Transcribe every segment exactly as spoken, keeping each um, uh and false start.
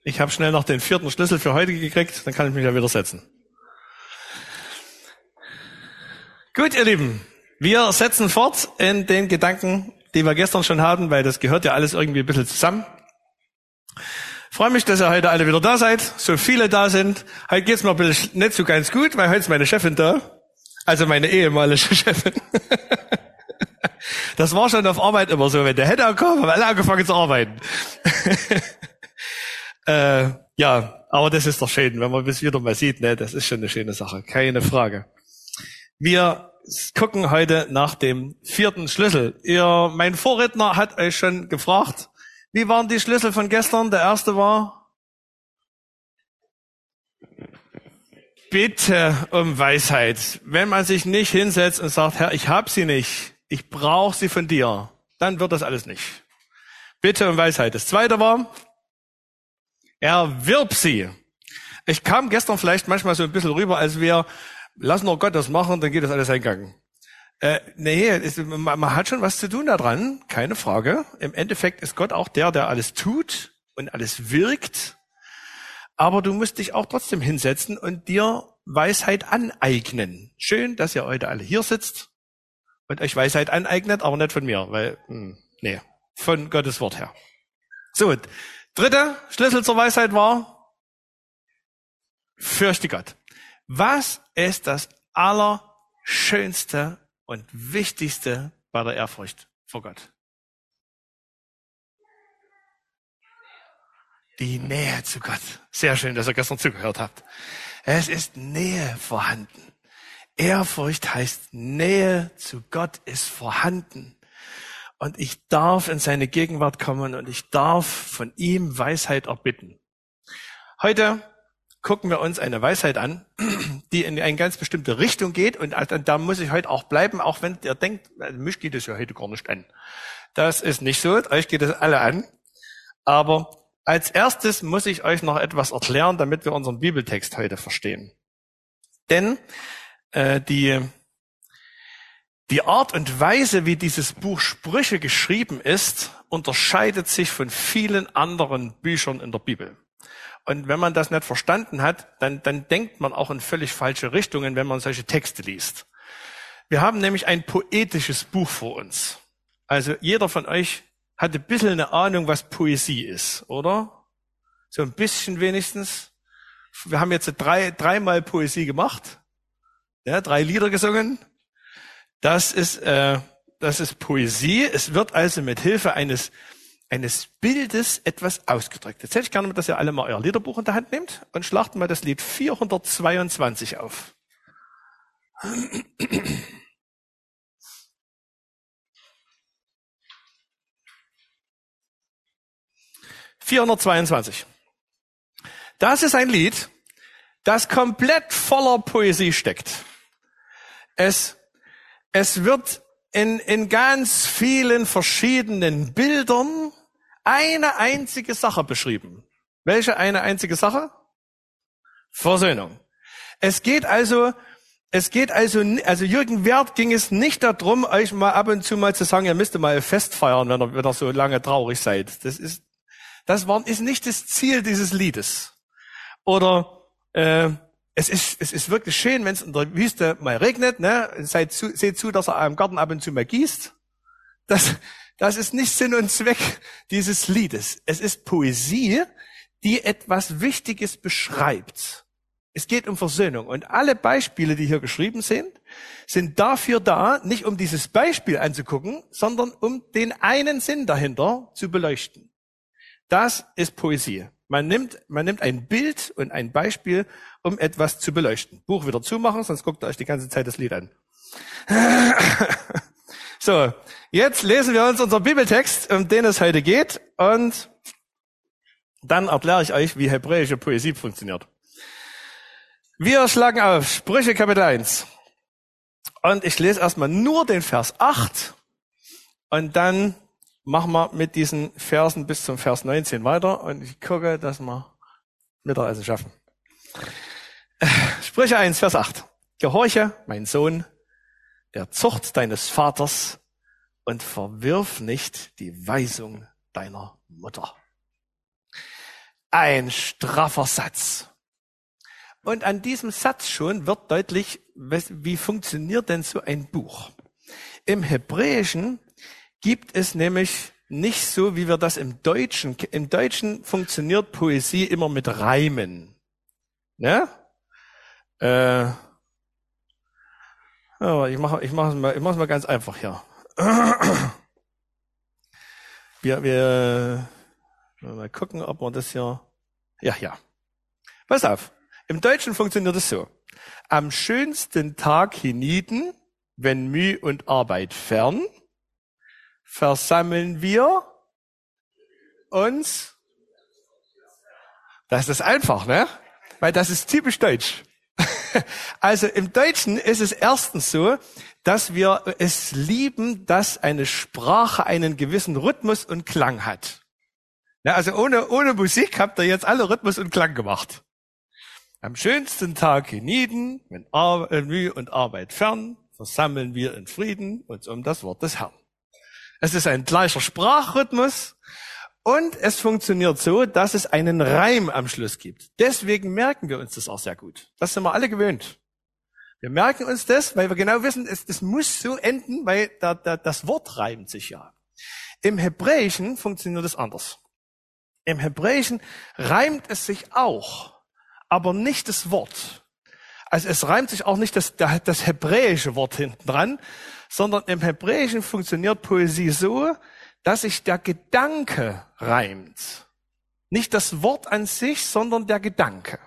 Ich habe schnell noch den vierten Schlüssel für heute gekriegt, dann kann ich mich ja wieder setzen. Gut, ihr Lieben, wir setzen fort in den Gedanken, die wir gestern schon hatten, weil das gehört ja alles irgendwie ein bisschen zusammen. Ich freue mich, dass ihr heute alle wieder da seid, so viele da sind. Heute geht's mir ein bisschen nicht so ganz gut, weil heute ist meine Chefin da, also meine ehemalige Chefin. Das war schon auf Arbeit immer so, wenn der hätte angekommen, haben alle angefangen zu arbeiten. äh, ja, aber das ist doch schön, wenn man das wieder mal sieht, ne? Das ist schon eine schöne Sache, keine Frage. Wir gucken heute nach dem vierten Schlüssel. Ihr, mein Vorredner hat euch schon gefragt, wie waren die Schlüssel von gestern? Der erste war, bitte um Weisheit. Wenn man sich nicht hinsetzt und sagt, Herr, ich hab sie nicht, ich brauche sie von dir, dann wird das alles nicht. Bitte um Weisheit. Das zweite war, erwirb sie. Ich kam gestern vielleicht manchmal so ein bisschen rüber, als wir, lassen nur Gott das machen, dann geht das alles eingang. Äh, nee, ist, man, man hat schon was zu tun daran, keine Frage. Im Endeffekt ist Gott auch der, der alles tut und alles wirkt. Aber du musst dich auch trotzdem hinsetzen und dir Weisheit aneignen. Schön, dass ihr heute alle hier sitzt und euch Weisheit aneignet, aber nicht von mir, weil, hm, nee, von Gottes Wort her. So, dritter Schlüssel zur Weisheit war, fürchte Gott. Was ist das Allerschönste und Wichtigste bei der Ehrfurcht vor Gott? Die Nähe zu Gott. Sehr schön, dass ihr gestern zugehört habt. Es ist Nähe vorhanden. Ehrfurcht heißt, Nähe zu Gott ist vorhanden. Und ich darf in seine Gegenwart kommen und ich darf von ihm Weisheit erbitten. Heute gucken wir uns eine Weisheit an, die in eine ganz bestimmte Richtung geht. Und da muss ich heute auch bleiben, auch wenn ihr denkt, mich geht es ja heute gar nicht an. Das ist nicht so, euch geht es alle an. Aber als erstes muss ich euch noch etwas erklären, damit wir unseren Bibeltext heute verstehen. Denn äh, die, die Art und Weise, wie dieses Buch Sprüche geschrieben ist, unterscheidet sich von vielen anderen Büchern in der Bibel. Und wenn man das nicht verstanden hat, dann, dann denkt man auch in völlig falsche Richtungen, wenn man solche Texte liest. Wir haben nämlich ein poetisches Buch vor uns. Also jeder von euch hat ein bisschen eine Ahnung, was Poesie ist, oder? So ein bisschen wenigstens. Wir haben jetzt drei, dreimal Poesie gemacht, ja, drei Lieder gesungen. Das ist, äh, das ist Poesie. Es wird also mit Hilfe eines eines Bildes etwas ausgedrückt. Jetzt hätte ich gerne, dass ihr alle mal euer Liederbuch in der Hand nehmt und schlagt mal das Lied vierhundertzweiundzwanzig auf. vierhundertzweiundzwanzig. Das ist ein Lied, das komplett voller Poesie steckt. Es, es wird in, in ganz vielen verschiedenen Bildern eine einzige Sache beschrieben. Welche eine einzige Sache? Versöhnung. Es geht also, es geht also, also Jürgen Wert ging es nicht darum, euch mal ab und zu mal zu sagen, ihr müsst mal ein Fest feiern, wenn ihr, wenn ihr so lange traurig seid. Das ist, das war, ist nicht das Ziel dieses Liedes. Oder, äh, es ist, es ist wirklich schön, wenn es in der Wüste mal regnet, ne? Seht zu, seht zu, dass er im Garten ab und zu mal gießt. Das, das ist nicht Sinn und Zweck dieses Liedes. Es ist Poesie, die etwas Wichtiges beschreibt. Es geht um Versöhnung. Und alle Beispiele, die hier geschrieben sind, sind dafür da, nicht um dieses Beispiel anzugucken, sondern um den einen Sinn dahinter zu beleuchten. Das ist Poesie. Man nimmt, man nimmt ein Bild und ein Beispiel, um etwas zu beleuchten. Buch wieder zumachen, sonst guckt ihr euch die ganze Zeit das Lied an. So, jetzt lesen wir uns unseren Bibeltext, um den es heute geht, und dann erkläre ich euch, wie hebräische Poesie funktioniert. Wir schlagen auf Sprüche Kapitel eins. Und ich lese erstmal nur den Vers acht und dann machen wir mit diesen Versen bis zum Vers neunzehn weiter und ich gucke, dass wir Mittagessen schaffen. Sprüche eins, Vers acht. Gehorche, mein Sohn, der Zucht deines Vaters und verwirf nicht die Weisung deiner Mutter. ein straffer Satz. Und an diesem Satz schon wird deutlich, wie funktioniert denn so ein Buch. Im Hebräischen gibt es nämlich nicht so, wie wir das im Deutschen, im Deutschen funktioniert Poesie immer mit Reimen. Ne? Äh, oh, ich mache ich mache es mal, ich mache es mal ganz einfach hier. Wir, wir mal gucken, ob wir das hier, ja, ja. Pass auf. Im Deutschen funktioniert es so. Am schönsten Tag hienieden, wenn Mühe und Arbeit fern, versammeln wir uns. Das ist einfach, ne? Weil das ist typisch deutsch. Also im Deutschen ist es erstens so, dass wir es lieben, dass eine Sprache einen gewissen Rhythmus und Klang hat. Ja, also ohne, ohne Musik habt ihr jetzt alle Rhythmus und Klang gemacht. Am schönsten Tag hienieden, wenn Ar- äh, Mühe und Arbeit fern, versammeln wir in Frieden uns um das Wort des Herrn. Es ist ein gleicher Sprachrhythmus und es funktioniert so, dass es einen Reim am Schluss gibt. Deswegen merken wir uns das auch sehr gut. Das sind wir alle gewöhnt. Wir merken uns das, weil wir genau wissen, es, das muss so enden, weil da, da, das Wort reimt sich ja. Im Hebräischen funktioniert es anders. Im Hebräischen reimt es sich auch, aber nicht das Wort. Also es reimt sich auch nicht das, das hebräische Wort hinten dran, sondern im Hebräischen funktioniert Poesie so, dass sich der Gedanke reimt. Nicht das Wort an sich, sondern der Gedanke.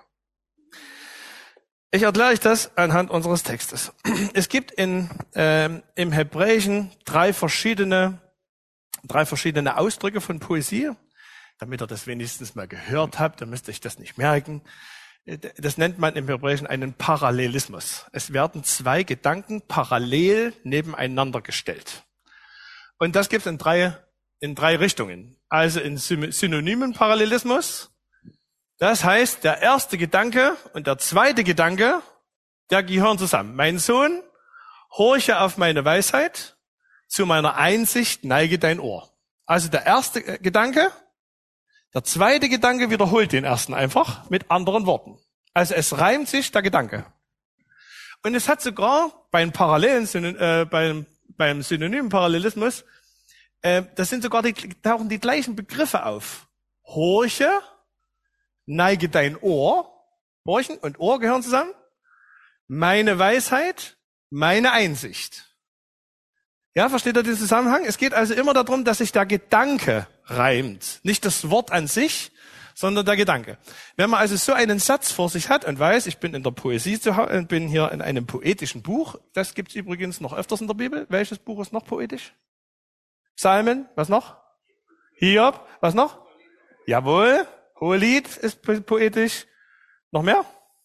Ich erkläre euch das anhand unseres Textes. Es gibt in, ähm, im Hebräischen drei verschiedene, drei verschiedene Ausdrücke von Poesie. Damit ihr das wenigstens mal gehört habt, dann müsst ihr euch das nicht merken. Das nennt man im Hebräischen einen Parallelismus. Es werden zwei Gedanken parallel nebeneinander gestellt. Und das gibt es in drei, in drei Richtungen. Also in synonymen Parallelismus. Das heißt, der erste Gedanke und der zweite Gedanke, der gehören zusammen. Mein Sohn, horche auf meine Weisheit, zu meiner Einsicht neige dein Ohr. Also der erste Gedanke, der zweite Gedanke wiederholt den ersten einfach mit anderen Worten. Also es reimt sich der Gedanke. Und es hat sogar beim parallelen, äh, beim, beim synonymen Parallelismus, äh, das sind sogar die, tauchen die gleichen Begriffe auf. Horche, neige dein Ohr, horchen und Ohr gehören zusammen. Meine Weisheit, meine Einsicht. Ja, versteht ihr den Zusammenhang? Es geht also immer darum, dass sich der Gedanke reimt. Nicht das Wort an sich, sondern der Gedanke. Wenn man also so einen Satz vor sich hat und weiß, ich bin in der Poesie zu Hause, bin hier in einem poetischen Buch, das gibt's übrigens noch öfters in der Bibel. Welches Buch ist noch poetisch? Psalmen, was noch? Hiob, was noch? Jawohl, Hohelied ist poetisch. Noch mehr?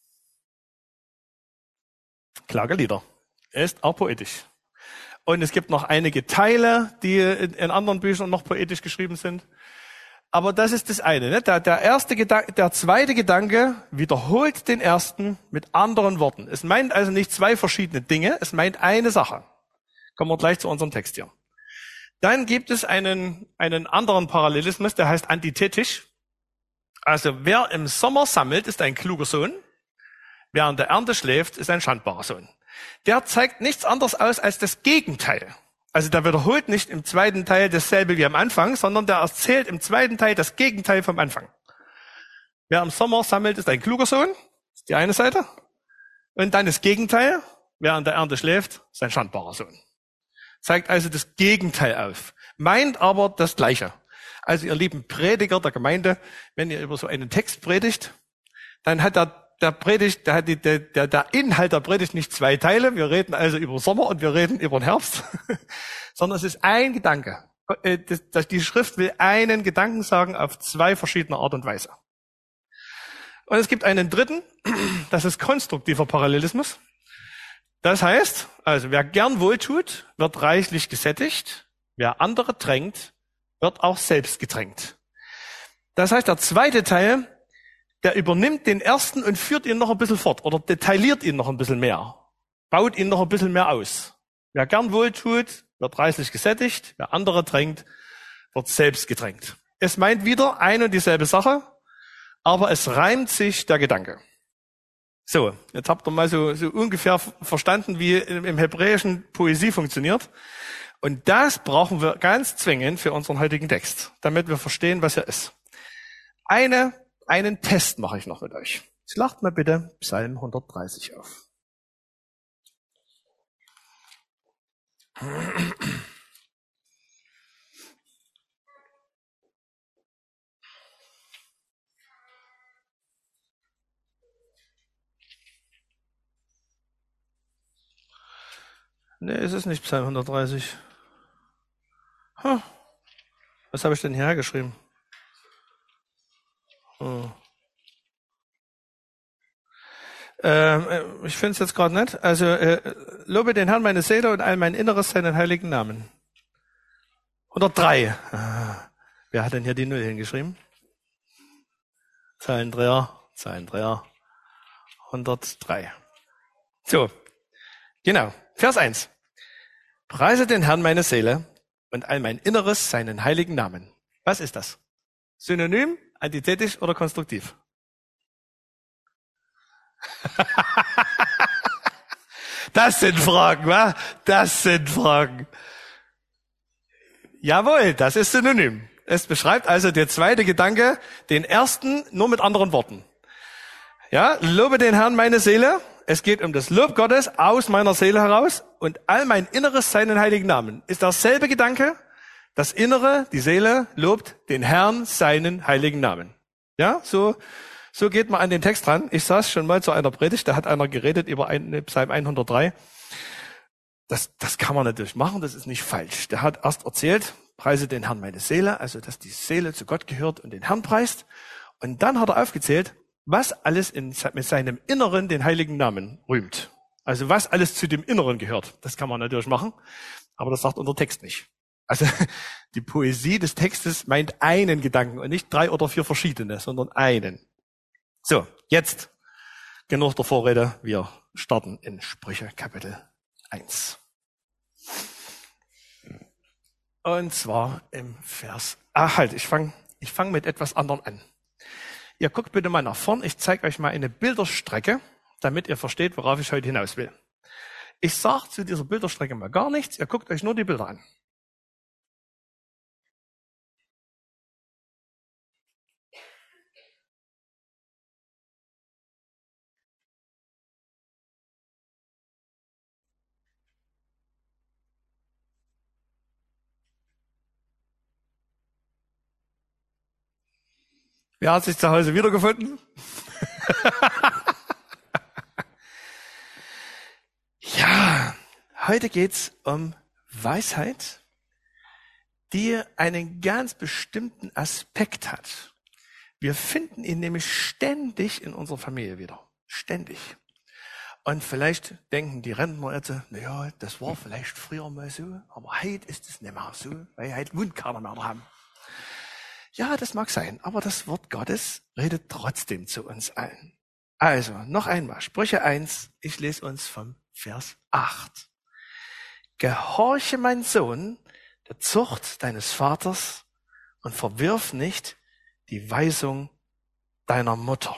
Klagelieder ist auch poetisch. Und es gibt noch einige Teile, die in anderen Büchern noch poetisch geschrieben sind. Aber das ist das eine. Ne? Der, der erste Gedanke, der zweite Gedanke wiederholt den ersten mit anderen Worten. Es meint also nicht zwei verschiedene Dinge, es meint eine Sache. Kommen wir gleich zu unserem Text hier. Dann gibt es einen, einen anderen Parallelismus, der heißt antithetisch. Also wer im Sommer sammelt, ist ein kluger Sohn. Wer an der Ernte schläft, ist ein schandbarer Sohn. Der zeigt nichts anderes aus als das Gegenteil. Also der wiederholt nicht im zweiten Teil dasselbe wie am Anfang, sondern der erzählt im zweiten Teil das Gegenteil vom Anfang. Wer im Sommer sammelt, ist ein kluger Sohn. Das ist die eine Seite. Und dann das Gegenteil. Wer an der Ernte schläft, ist ein schandbarer Sohn. Zeigt also das Gegenteil auf. Meint aber das Gleiche. Also ihr lieben Prediger der Gemeinde, wenn ihr über so einen Text predigt, dann hat der Der Predigt, der, hat die, der, der Inhalt der Predigt nicht zwei Teile. Wir reden also über Sommer und wir reden über den Herbst, sondern es ist ein Gedanke. Das, das, die Schrift will einen Gedanken sagen auf zwei verschiedene Art und Weise. Und es gibt einen dritten, das ist konstruktiver Parallelismus. Das heißt, also wer gern wohltut, wird reichlich gesättigt. Wer andere drängt, wird auch selbst gedrängt. Das heißt, der zweite Teil, der übernimmt den ersten und führt ihn noch ein bisschen fort oder detailliert ihn noch ein bisschen mehr, baut ihn noch ein bisschen mehr aus. Wer gern wohltut, wird reichlich gesättigt, wer andere drängt, wird selbst gedrängt. Es meint wieder ein und dieselbe Sache aber es reimt sich der Gedanke. So, jetzt habt ihr mal so, so ungefähr verstanden, wie im Hebräischen Poesie funktioniert. Und das brauchen wir ganz zwingend für unseren heutigen Text, damit wir verstehen, was er ist. Eine, einen Test mache ich noch mit euch. Schlagt mal bitte Psalm hundertdreißig auf. Nee, es ist nicht Psalm hundertdreißig. Huh. Was habe ich denn hier hergeschrieben? Oh. Ähm, ich finde es jetzt gerade nicht. Also, äh, lobe den Herrn meine Seele und all mein Inneres seinen heiligen Namen. hundertdrei. Ah. Wer hat denn hier die Null hingeschrieben? Zahlendreher, Zahlendreher. hundertdrei. So, genau. Vers eins. Preise den Herrn meine Seele und all mein Inneres seinen heiligen Namen. Was ist das? Synonym, antithetisch oder konstruktiv? Das sind Fragen, wa? Das sind Fragen. Jawohl, das ist Synonym. Es beschreibt also der zweite Gedanke, den ersten nur mit anderen Worten. Ja, lobe den Herrn meine Seele. Es geht um das Lob Gottes aus meiner Seele heraus und all mein Inneres seinen heiligen Namen. Ist derselbe Gedanke. Das Innere, die Seele, lobt den Herrn seinen heiligen Namen. Ja, so, so geht man an den Text ran. Ich saß schon mal zu einer Predigt, da hat einer geredet über einen, Psalm hundertdrei. Das, das kann man natürlich machen, das ist nicht falsch. Der hat erst erzählt, preise den Herrn meine Seele, also dass die Seele zu Gott gehört und den Herrn preist. Und dann hat er aufgezählt, was alles in, mit seinem Inneren den heiligen Namen rühmt. Also was alles zu dem Inneren gehört. Das kann man natürlich machen, aber das sagt unser Text nicht. Also die Poesie des Textes meint einen Gedanken und nicht drei oder vier verschiedene, sondern einen. So, jetzt genug der Vorrede. Wir starten in Sprüche Kapitel eins. Und zwar im Vers... Ah, halt, ich fange ich fang mit etwas anderem an. Ihr guckt bitte mal nach vorn. Ich zeige euch mal eine Bilderstrecke, damit ihr versteht, worauf ich heute hinaus will. Ich sage zu dieser Bilderstrecke mal gar nichts. Ihr guckt euch nur die Bilder an. Wer hat sich zu Hause wiedergefunden? Ja, heute geht's um Weisheit, die einen ganz bestimmten Aspekt hat. Wir finden ihn nämlich ständig in unserer Familie wieder. Ständig. Und vielleicht denken die Rentner jetzt, naja, das war vielleicht früher mal so, aber heute ist es nicht mehr so, weil wir heute Mundkater mehr haben. Ja, das mag sein, aber das Wort Gottes redet trotzdem zu uns allen. Also, noch einmal, Sprüche eins, ich lese uns vom Vers acht. Gehorche, mein Sohn, der Zucht deines Vaters und verwirf nicht die Weisung deiner Mutter.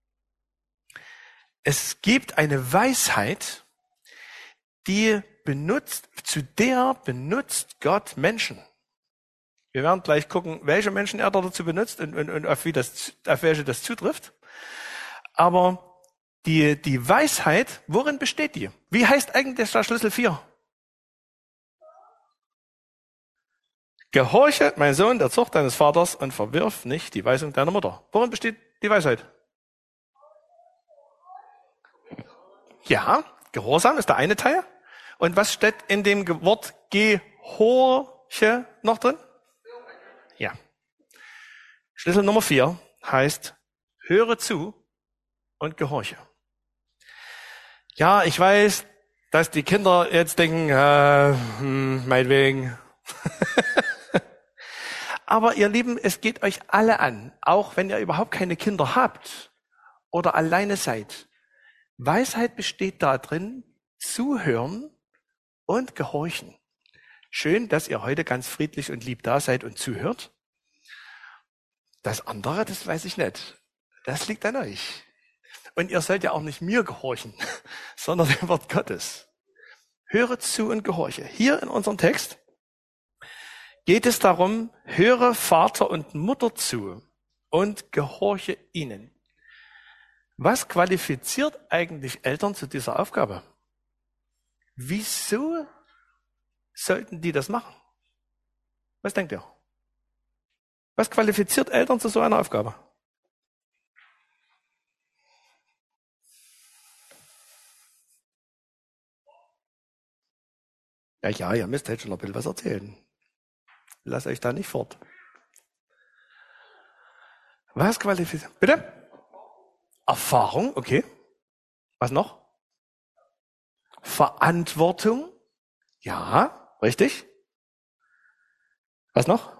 Es gibt eine Weisheit, die benutzt, zu der benutzt Gott Menschen. Wir werden gleich gucken, welche Menschen er dazu benutzt und, und, und auf, wie das, auf welche das zutrifft. Aber die, die Weisheit, worin besteht die? Wie heißt eigentlich der Schlüssel vier? Gehorche, mein Sohn, der Zucht deines Vaters und verwirf nicht die Weisung deiner Mutter. Worin besteht die Weisheit? Ja, Gehorsam ist der eine Teil. Und was steht in dem Wort Gehorche noch drin? Ja. Schlüssel Nummer vier heißt, höre zu und gehorche. Ja, ich weiß, dass die Kinder jetzt denken, äh, hm, meinetwegen. Aber ihr Lieben, es geht euch alle an, auch wenn ihr überhaupt keine Kinder habt oder alleine seid. Weisheit besteht darin, zuhören und gehorchen. Schön, dass ihr heute ganz friedlich und lieb da seid und zuhört. Das andere, das weiß ich nicht. Das liegt an euch. Und ihr sollt ja auch nicht mir gehorchen, sondern dem Wort Gottes. Höre zu und gehorche. Hier in unserem Text geht es darum, höre Vater und Mutter zu und gehorche ihnen. Was qualifiziert eigentlich Eltern zu dieser Aufgabe? Wieso sollten die das machen? Was denkt ihr? Was qualifiziert Eltern zu so einer Aufgabe? Ja, ja, ihr müsst jetzt schon ein bisschen was erzählen. Lasst euch da nicht fort. Was qualifiziert? Bitte? Erfahrung, okay. Was noch? Verantwortung. Ja, richtig. Was noch?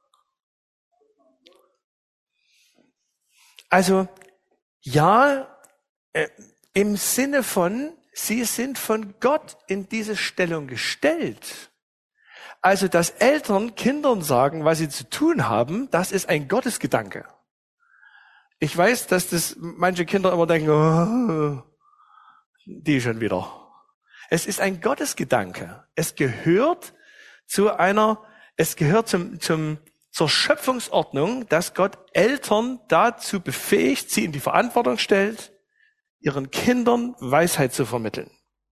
Also, ja, äh, im Sinne von, sie sind von Gott in diese Stellung gestellt. Also, dass Eltern Kindern sagen, was sie zu tun haben, das ist ein Gottesgedanke. Ich weiß, dass das manche Kinder immer denken, oh, die schon wieder. Es ist ein Gottesgedanke. Es gehört zu einer, es gehört zum, zum, zur Schöpfungsordnung, dass Gott Eltern dazu befähigt, sie in die Verantwortung stellt, ihren Kindern Weisheit zu vermitteln.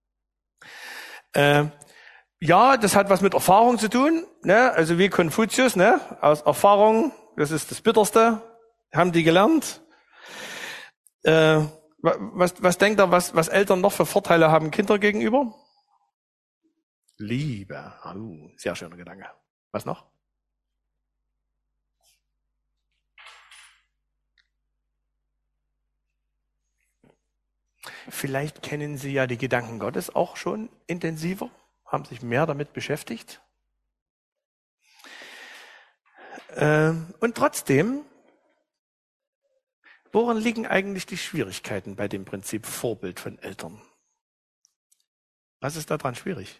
Äh, ja, das hat was mit Erfahrung zu tun, ne? Also wie Konfuzius, ne? Aus Erfahrung, das ist das Bitterste, haben die gelernt. Äh, was, was denkt ihr, was, was Eltern noch für Vorteile haben Kinder gegenüber? Liebe. Oh, sehr schöner Gedanke. Was noch? Vielleicht kennen Sie ja die Gedanken Gottes auch schon intensiver, haben sich mehr damit beschäftigt. Ähm, und trotzdem, worin liegen eigentlich die Schwierigkeiten bei dem Prinzip Vorbild von Eltern? Was ist daran schwierig?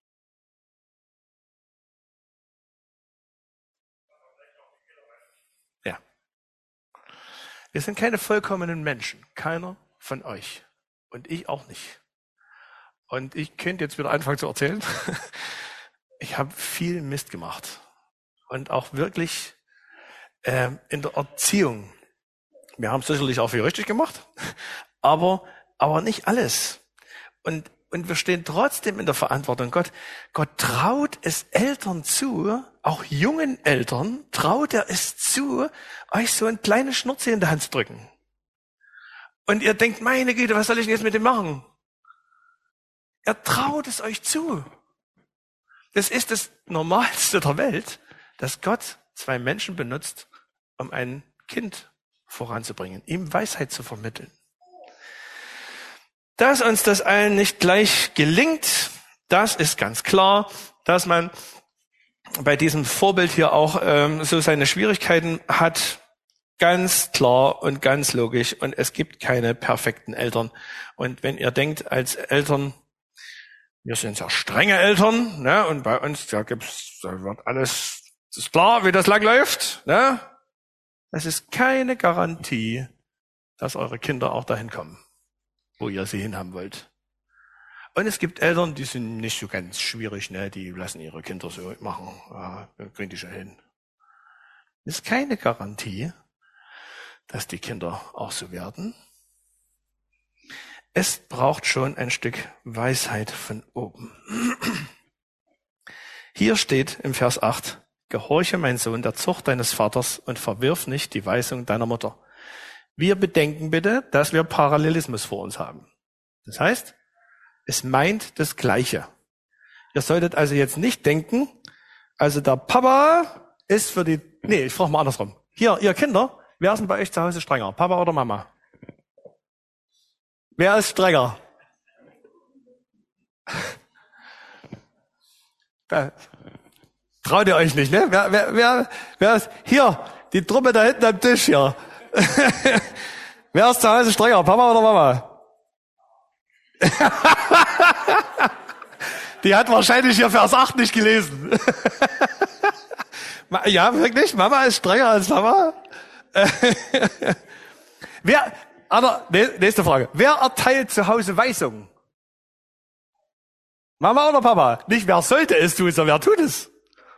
Ja. Wir sind keine vollkommenen Menschen, keiner von euch. Und ich auch nicht. Und ich könnte jetzt wieder anfangen zu erzählen. Ich habe viel Mist gemacht. Und auch wirklich äh, in der Erziehung. Wir haben sicherlich auch viel richtig gemacht, aber, aber nicht alles. Und, und wir stehen trotzdem in der Verantwortung. Gott, Gott traut es Eltern zu, auch jungen Eltern, traut er es zu, euch so ein kleines Schnurzi in der Hand zu drücken. Und ihr denkt, meine Güte, was soll ich denn jetzt mit dem machen? Er traut es euch zu. Das ist das Normalste der Welt, dass Gott zwei Menschen benutzt, um ein Kind voranzubringen, ihm Weisheit zu vermitteln. Dass uns das allen nicht gleich gelingt, das ist ganz klar, dass man bei diesem Vorbild hier auch ähm, so seine Schwierigkeiten hat. Ganz klar und ganz logisch. Und es gibt keine perfekten Eltern. Und wenn ihr denkt, als Eltern, wir sind ja strenge Eltern, ne? Und bei uns, da gibt's, da wird alles, das ist klar, wie das lang läuft, ne? Das ist keine Garantie, dass eure Kinder auch dahin kommen, wo ihr sie hinhaben wollt. Und es gibt Eltern, die sind nicht so ganz schwierig, ne? Die lassen ihre Kinder so machen, ja, kriegen die schon hin. Das ist keine Garantie, dass die Kinder auch so werden. Es braucht schon ein Stück Weisheit von oben. Hier steht im Vers acht, gehorche, mein Sohn, der Zucht deines Vaters und verwirf nicht die Weisung deiner Mutter. Wir bedenken bitte, dass wir Parallelismus vor uns haben. Das heißt, es meint das Gleiche. Ihr solltet also jetzt nicht denken, also der Papa ist für die, nee, ich frage mal andersrum. Hier, ihr Kinder, wer ist denn bei euch zu Hause strenger? Papa oder Mama? Wer ist strenger? Da, traut ihr euch nicht, ne? Wer, wer, wer, wer ist, hier, die Truppe da hinten am Tisch hier. Wer ist zu Hause strenger? Papa oder Mama? Die hat wahrscheinlich hier Vers acht nicht gelesen. Ja, wirklich? Mama ist strenger als Papa? Wer, aber, nächste Frage. Wer erteilt zu Hause Weisungen? Mama oder Papa? Nicht wer sollte es tun, sondern wer tut es?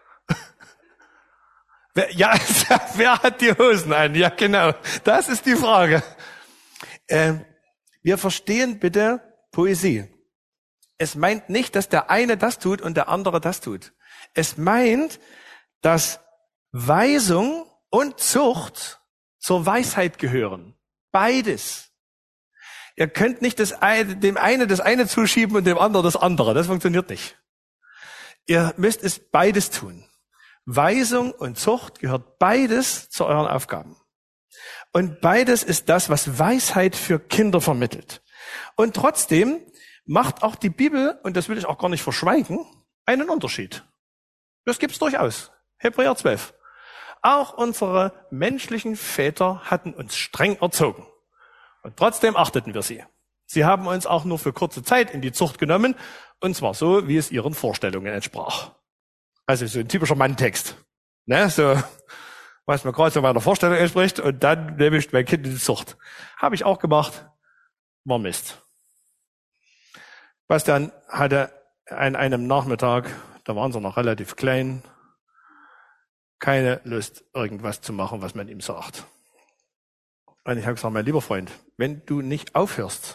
Wer, ja, wer hat die Hosen an? Ja, genau. Das ist die Frage. Ähm, wir verstehen bitte Poesie. Es meint nicht, dass der eine das tut und der andere das tut. Es meint, dass Weisung und Zucht zur Weisheit gehören. Beides. Ihr könnt nicht das eine, dem einen das eine zuschieben und dem anderen das andere. Das funktioniert nicht. Ihr müsst es beides tun. Weisung und Zucht gehört beides zu euren Aufgaben. Und beides ist das, was Weisheit für Kinder vermittelt. Und trotzdem macht auch die Bibel, und das will ich auch gar nicht verschweigen, einen Unterschied. Das gibt's durchaus. Hebräer zwölf. Auch unsere menschlichen Väter hatten uns streng erzogen. Und trotzdem achteten wir sie. Sie haben uns auch nur für kurze Zeit in die Zucht genommen, und zwar so, wie es ihren Vorstellungen entsprach. Also so ein typischer Manntext. Ne, so, was mir gerade so meiner Vorstellung entspricht, und dann nehme ich mein Kind in die Zucht. Habe ich auch gemacht, war Mist. Bastian hatte an einem Nachmittag, da waren sie noch relativ klein, keine Lust, irgendwas zu machen, was man ihm sagt. Und ich habe gesagt, mein lieber Freund, wenn du nicht aufhörst,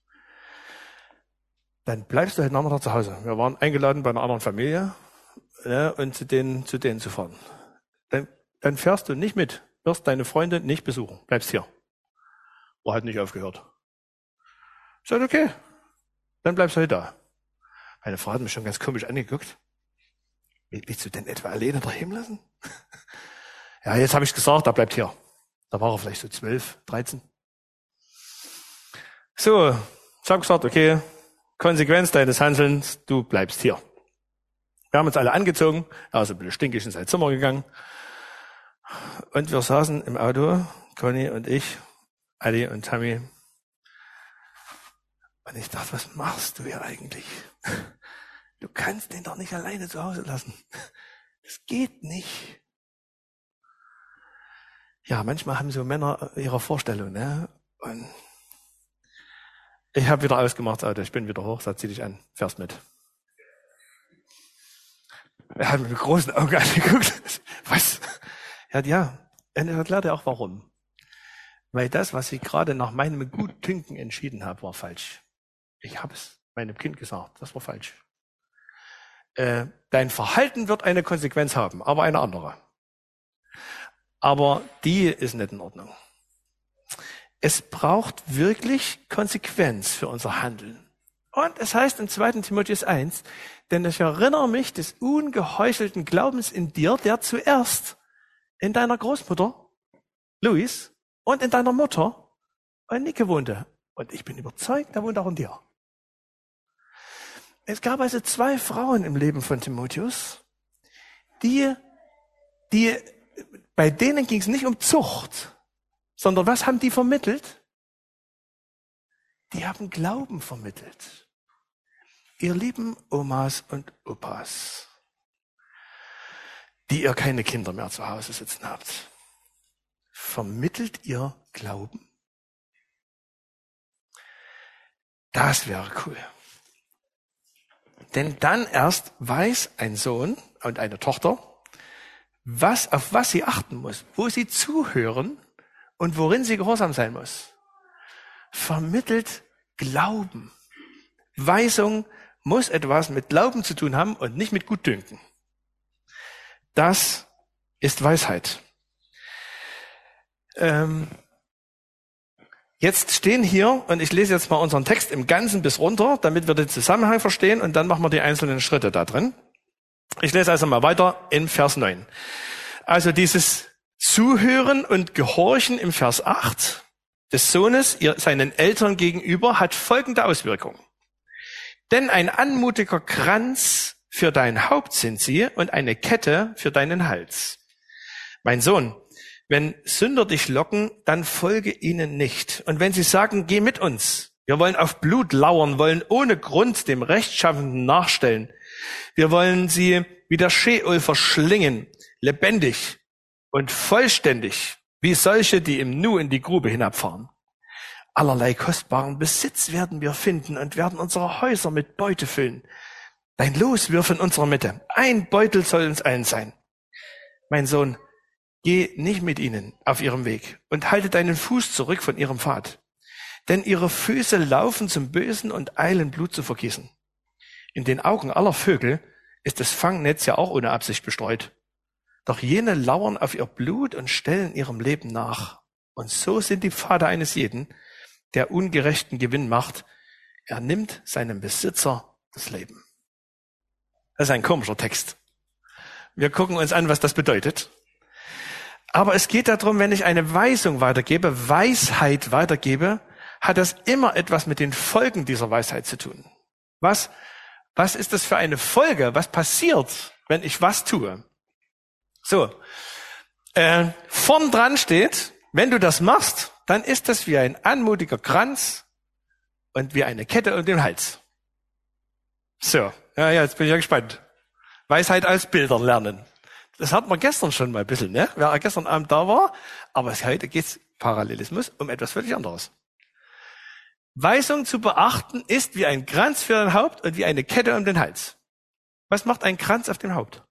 dann bleibst du heute Nachmittag zu Hause. Wir waren eingeladen bei einer anderen Familie, ne, und zu denen, zu denen zu fahren. Dann, dann fährst du nicht mit, wirst deine Freunde nicht besuchen, bleibst hier. War halt nicht aufgehört. Ich sagte, okay, dann bleibst du heute da. Meine Frau hat mich schon ganz komisch angeguckt. Willst du denn etwa alleine daheim lassen? Ja, jetzt habe ich gesagt, er bleibt hier. Da war er vielleicht so zwölf, dreizehn. So, ich habe gesagt, okay, Konsequenz deines Handelns, du bleibst hier. Wir haben uns alle angezogen, er ist ein bisschen stinkig in sein Zimmer gegangen. Und wir saßen im Auto, Conny und ich, Ali und Tammy. Und ich dachte, was machst du hier eigentlich? Du kannst den doch nicht alleine zu Hause lassen. Das geht nicht. Ja, manchmal haben so Männer ihre Vorstellung, ne? Und ich habe wieder ausgemacht, Auto, ich bin wieder hoch, sag, zieh dich an, fährst mit. Er hat mich mit großen Augen angeguckt. Was? Ja, ja. Und er erklärt ja auch warum. Weil das, was ich gerade nach meinem Gutdünken entschieden habe, war falsch. Ich habe es meinem Kind gesagt, das war falsch. Äh, dein Verhalten wird eine Konsequenz haben, aber eine andere. Aber die ist nicht in Ordnung. Es braucht wirklich Konsequenz für unser Handeln. Und es heißt im zweiten Timotheus eins, denn ich erinnere mich des ungeheuchelten Glaubens in dir, der zuerst in deiner Großmutter, Luis, und in deiner Mutter, Nike, wohnte. Und ich bin überzeugt, der wohnt auch in dir. Es gab also zwei Frauen im Leben von Timotheus, die, die, bei denen ging es nicht um Zucht, sondern was haben die vermittelt? Die haben Glauben vermittelt. Ihr lieben Omas und Opas, die ihr keine Kinder mehr zu Hause sitzen habt, vermittelt ihr Glauben? Das wäre cool. Denn dann erst weiß ein Sohn und eine Tochter, was, auf was sie achten muss, wo sie zuhören und worin sie gehorsam sein muss. Vermittelt Glauben. Weisung muss etwas mit Glauben zu tun haben und nicht mit Gutdünken. Das ist Weisheit. Ähm, jetzt stehen hier, und ich lese jetzt mal unseren Text im Ganzen bis runter, damit wir den Zusammenhang verstehen, und dann machen wir die einzelnen Schritte da drin. Ich lese also mal weiter in Vers neun. Also dieses Zuhören und Gehorchen im Vers acht des Sohnes ihr, seinen Eltern gegenüber hat folgende Auswirkung. Denn ein anmutiger Kranz für dein Haupt sind sie und eine Kette für deinen Hals. Mein Sohn, wenn Sünder dich locken, dann folge ihnen nicht. Und wenn sie sagen, geh mit uns, wir wollen auf Blut lauern, wollen ohne Grund dem Rechtschaffenden nachstellen. Wir wollen sie wie der Scheol verschlingen, lebendig und vollständig, wie solche, die im Nu in die Grube hinabfahren. Allerlei kostbaren Besitz werden wir finden und werden unsere Häuser mit Beute füllen. Dein Los wirf in unserer Mitte. Ein Beutel soll uns allen sein. Mein Sohn, geh nicht mit ihnen auf ihrem Weg und halte deinen Fuß zurück von ihrem Pfad. Denn ihre Füße laufen zum Bösen und eilen Blut zu vergießen. In den Augen aller Vögel ist das Fangnetz ja auch ohne Absicht bestreut. Doch jene lauern auf ihr Blut und stellen ihrem Leben nach. Und so sind die Pfade eines jeden, der ungerechten Gewinn macht. Er nimmt seinem Besitzer das Leben. Das ist ein komischer Text. Wir gucken uns an, was das bedeutet. Aber es geht darum, wenn ich eine Weisung weitergebe, Weisheit weitergebe, hat das immer etwas mit den Folgen dieser Weisheit zu tun. Was, was ist das für eine Folge? Was passiert, wenn ich was tue? So, äh, vorn dran steht, wenn du das machst, dann ist das wie ein anmutiger Kranz und wie eine Kette um den Hals. So, ja, ja, jetzt bin ich ja gespannt. Weisheit als Bilder lernen. Das hatten wir gestern schon mal ein bisschen, ne? Wer gestern Abend da war. Aber heute geht's Parallelismus um etwas völlig anderes. Weisung zu beachten ist wie ein Kranz für dein Haupt und wie eine Kette um den Hals. Was macht ein Kranz auf dem Haupt?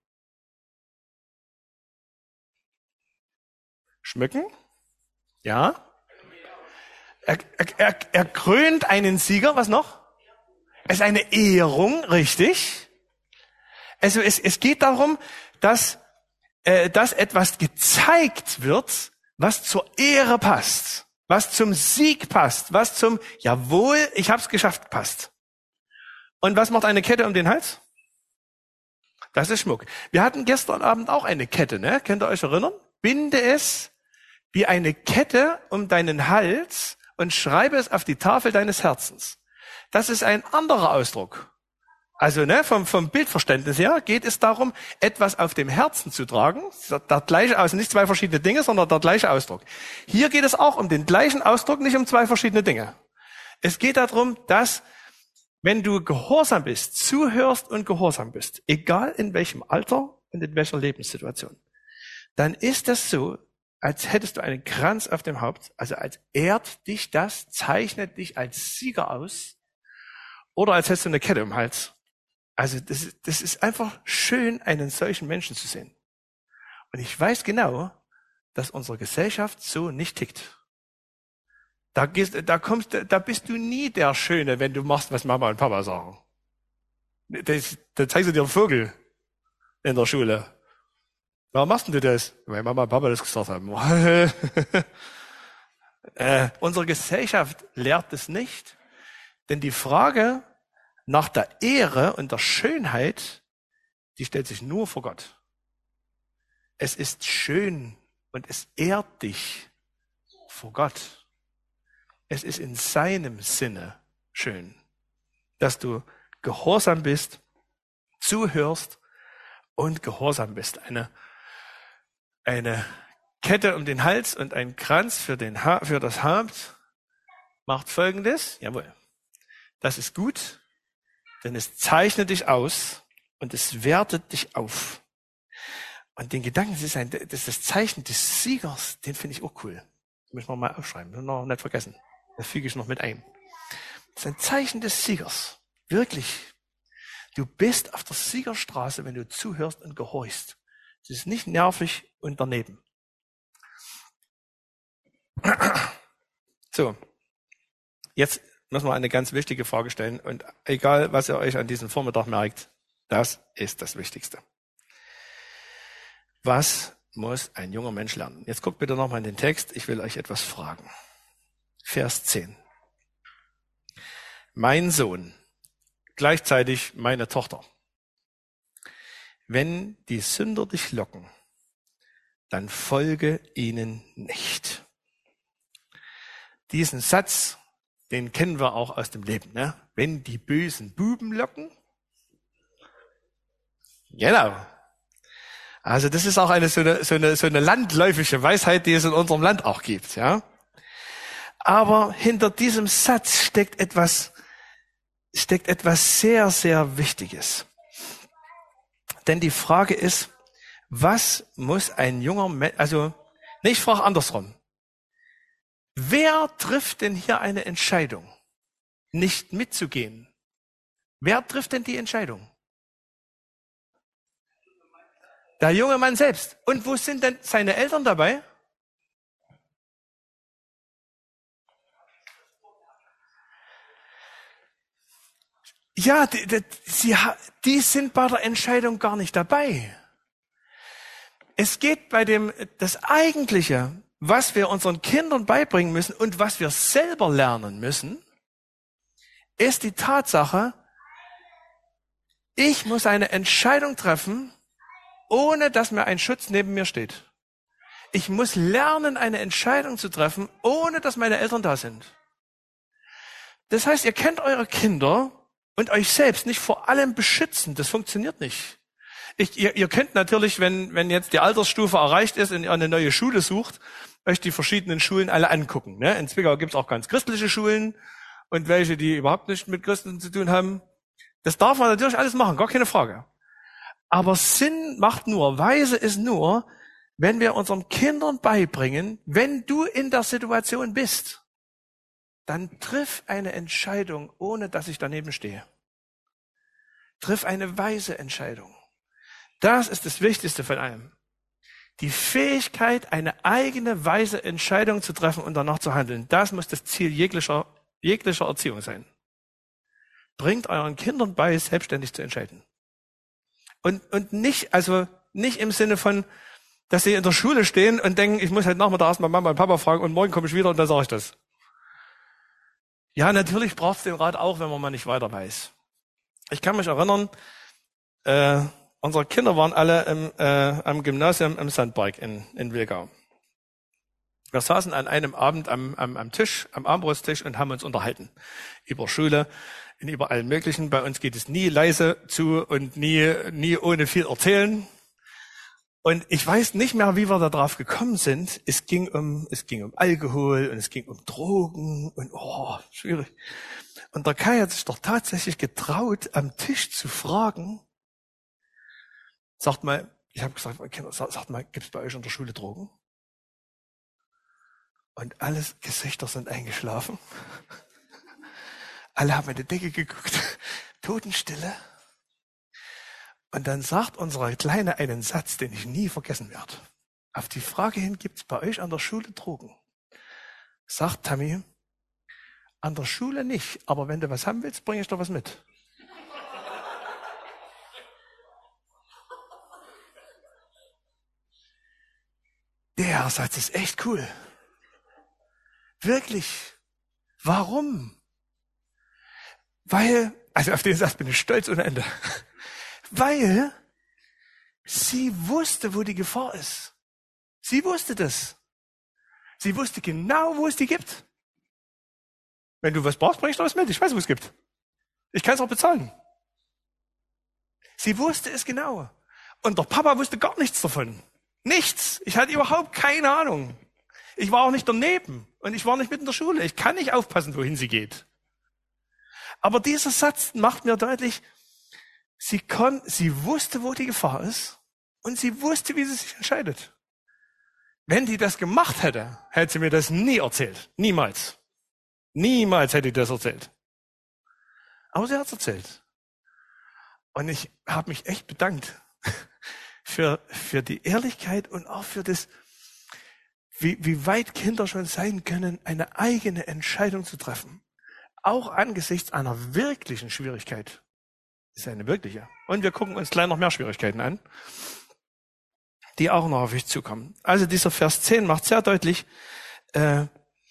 Schmücken? Ja. Er, er, er krönt einen Sieger, was noch? Es ist eine Ehrung, richtig. Also es, es geht darum, dass, äh, dass etwas gezeigt wird, was zur Ehre passt, was zum Sieg passt, was zum Jawohl, ich hab's geschafft passt. Und was macht eine Kette um den Hals? Das ist Schmuck. Wir hatten gestern Abend auch eine Kette, ne? Könnt ihr euch erinnern? Binde es wie eine Kette um deinen Hals und schreibe es auf die Tafel deines Herzens. Das ist ein anderer Ausdruck. Also ne, vom, vom Bildverständnis her geht es darum, etwas auf dem Herzen zu tragen. Der gleiche Ausdruck, nicht zwei verschiedene Dinge, sondern der gleiche Ausdruck. Hier geht es auch um den gleichen Ausdruck, nicht um zwei verschiedene Dinge. Es geht darum, dass, wenn du gehorsam bist, zuhörst und gehorsam bist, egal in welchem Alter und in welcher Lebenssituation, dann ist das so, als hättest du einen Kranz auf dem Haupt, also als ehrt dich das, zeichnet dich als Sieger aus, oder als hättest du eine Kette im Hals. Also das ist, das ist einfach schön, einen solchen Menschen zu sehen. Und ich weiß genau, dass unsere Gesellschaft so nicht tickt. Da gehst, da kommst, da bist du nie der Schöne, wenn du machst, was Mama und Papa sagen. Das, da zeigst du dir einen Vogel in der Schule. Warum machst du das? Weil Mama und Papa das gesagt haben. äh, unsere Gesellschaft lehrt es nicht. Denn die Frage nach der Ehre und der Schönheit, die stellt sich nur vor Gott. Es ist schön und es ehrt dich vor Gott. Es ist in seinem Sinne schön, dass du gehorsam bist, zuhörst und gehorsam bist. Eine, eine Kette um den Hals und ein Kranz für, den ha- für das Haupt macht Folgendes. Jawohl. Das ist gut, denn es zeichnet dich aus und es wertet dich auf. Und den Gedanken, das ist, ein, das ist das Zeichen des Siegers, den finde ich auch cool. Das müssen wir mal aufschreiben, das noch nicht vergessen. Das füge ich noch mit ein. Das ist ein Zeichen des Siegers. Wirklich. Du bist auf der Siegerstraße, wenn du zuhörst und gehorchst. Es ist nicht nervig und daneben. So. Jetzt müssen wir eine ganz wichtige Frage stellen. Und egal, was ihr euch an diesem Vormittag merkt, das ist das Wichtigste. Was muss ein junger Mensch lernen? Jetzt guckt bitte nochmal in den Text. Ich will euch etwas fragen. Vers zehn. Mein Sohn, gleichzeitig meine Tochter. Wenn die Sünder dich locken, dann folge ihnen nicht. Diesen Satz, den kennen wir auch aus dem Leben, ne? Wenn die bösen Buben locken. Genau. Also das ist auch eine so eine so eine so eine landläufige Weisheit, die es in unserem Land auch gibt, ja. Aber hinter diesem Satz steckt etwas steckt etwas sehr sehr Wichtiges. Denn die Frage ist, was muss ein junger Mensch, also, nee, ich frage andersrum. Wer trifft denn hier eine Entscheidung, nicht mitzugehen? Wer trifft denn die Entscheidung? Der junge Mann selbst. Und wo sind denn seine Eltern dabei? Ja, die, die, sie, die sind bei der Entscheidung gar nicht dabei. Es geht bei dem, das Eigentliche, was wir unseren Kindern beibringen müssen und was wir selber lernen müssen, ist die Tatsache, ich muss eine Entscheidung treffen, ohne dass mir ein Schutz neben mir steht. Ich muss lernen, eine Entscheidung zu treffen, ohne dass meine Eltern da sind. Das heißt, ihr könnt eure Kinder und euch selbst nicht vor allem beschützen. Das funktioniert nicht. Ich, ihr, ihr könnt natürlich, wenn, wenn jetzt die Altersstufe erreicht ist und ihr eine neue Schule sucht, euch die verschiedenen Schulen alle angucken. Ne? In Zwickau gibt es auch ganz christliche Schulen und welche, die überhaupt nicht mit Christen zu tun haben. Das darf man natürlich alles machen, gar keine Frage. Aber Sinn macht nur, weise ist nur, wenn wir unseren Kindern beibringen, wenn du in der Situation bist, dann triff eine Entscheidung, ohne dass ich daneben stehe. Triff eine weise Entscheidung. Das ist das Wichtigste von allem. Die Fähigkeit, eine eigene weise Entscheidung zu treffen und danach zu handeln, das muss das Ziel jeglicher, jeglicher Erziehung sein. Bringt euren Kindern bei, selbstständig zu entscheiden. Und, und nicht, also nicht im Sinne von, dass sie in der Schule stehen und denken, ich muss halt nachmittag erstmal Mama und Papa fragen und morgen komme ich wieder und dann sage ich das. Ja, natürlich braucht es den Rat auch, wenn man mal nicht weiter weiß. Ich kann mich erinnern, äh, unsere Kinder waren alle im, äh, am Gymnasium im Sandberg in, in Wilgau. Wir saßen an einem Abend am, am, am Tisch, am Armbrusttisch und haben uns unterhalten über Schule und über allen möglichen. Bei uns geht es nie leise zu und nie, nie ohne viel erzählen. Und ich weiß nicht mehr, wie wir da drauf gekommen sind. Es ging um, es ging um Alkohol und es ging um Drogen und oh, schwierig. Und der Kai hat sich doch tatsächlich getraut, am Tisch zu fragen. Sagt mal, ich habe gesagt, Kinder, sagt mal, gibt es bei euch in der Schule Drogen? Und alle Gesichter sind eingeschlafen. Alle haben in die Decke geguckt. Totenstille. Und dann sagt unsere Kleine einen Satz, den ich nie vergessen werde. Auf die Frage hin, gibt es bei euch an der Schule Drogen? Sagt Tammy, an der Schule nicht, aber wenn du was haben willst, bringe ich dir was mit. Der Satz ist echt cool. Wirklich. Warum? Weil, also auf den Satz bin ich stolz ohne Ende. Weil sie wusste, wo die Gefahr ist. Sie wusste das. Sie wusste genau, wo es die gibt. Wenn du was brauchst, bring ich dir was mit. Ich weiß, wo es gibt. Ich kann es auch bezahlen. Sie wusste es genau. Und der Papa wusste gar nichts davon. Nichts. Ich hatte überhaupt keine Ahnung. Ich war auch nicht daneben. Und ich war nicht mit in der Schule. Ich kann nicht aufpassen, wohin sie geht. Aber dieser Satz macht mir deutlich, sie kon, sie wusste, wo die Gefahr ist. Und sie wusste, wie sie sich entscheidet. Wenn die das gemacht hätte, hätte sie mir das nie erzählt. Niemals. Niemals hätte ich das erzählt. Aber sie hat es erzählt. Und ich habe mich echt bedankt für, für die Ehrlichkeit und auch für das, wie, wie weit Kinder schon sein können, eine eigene Entscheidung zu treffen. Auch angesichts einer wirklichen Schwierigkeit. Das ist eine wirkliche. Und wir gucken uns gleich noch mehr Schwierigkeiten an, die auch noch auf euch zukommen. Also dieser Vers zehn macht sehr deutlich, äh,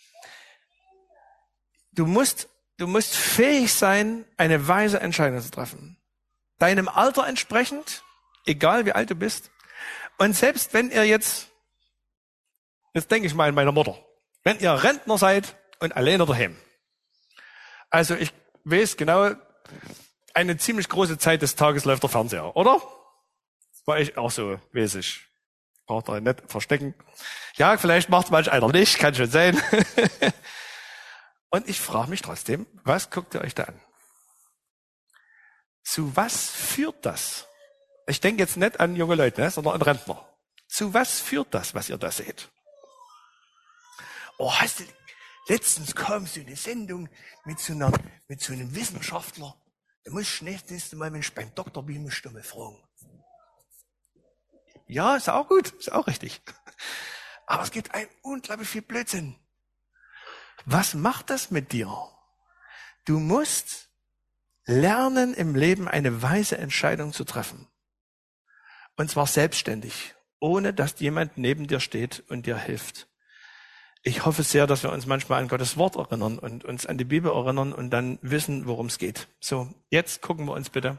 du musst, du musst fähig sein, eine weise Entscheidung zu treffen. Deinem Alter entsprechend, egal wie alt du bist. Und selbst wenn ihr jetzt, jetzt denke ich mal an meine Mutter, wenn ihr Rentner seid und alleine daheim. Also ich weiß genau, eine ziemlich große Zeit des Tages läuft der Fernseher, oder? Das war ich auch so, weiß ich. Braucht ihr nicht verstecken. Ja, vielleicht macht es manch einer nicht, kann schon sein. Und ich frage mich trotzdem, was guckt ihr euch da an? Zu was führt das? Ich denke jetzt nicht an junge Leute, ne, sondern an Rentner. Zu was führt das, was ihr da seht? Oh, hast du, Letztens kam so eine Sendung mit so, einer, mit so einem Wissenschaftler. Da muss ich das nächste Mal, wenn ich beim Doktor bin, muss ich mal fragen. Ja, ist auch gut, ist auch richtig. Aber es gibt ein unglaublich viel Blödsinn. Was macht das mit dir? Du musst lernen, im Leben eine weise Entscheidung zu treffen. Und zwar selbstständig, ohne dass jemand neben dir steht und dir hilft. Ich hoffe sehr, dass wir uns manchmal an Gottes Wort erinnern und uns an die Bibel erinnern und dann wissen, worum es geht. So, jetzt gucken wir uns bitte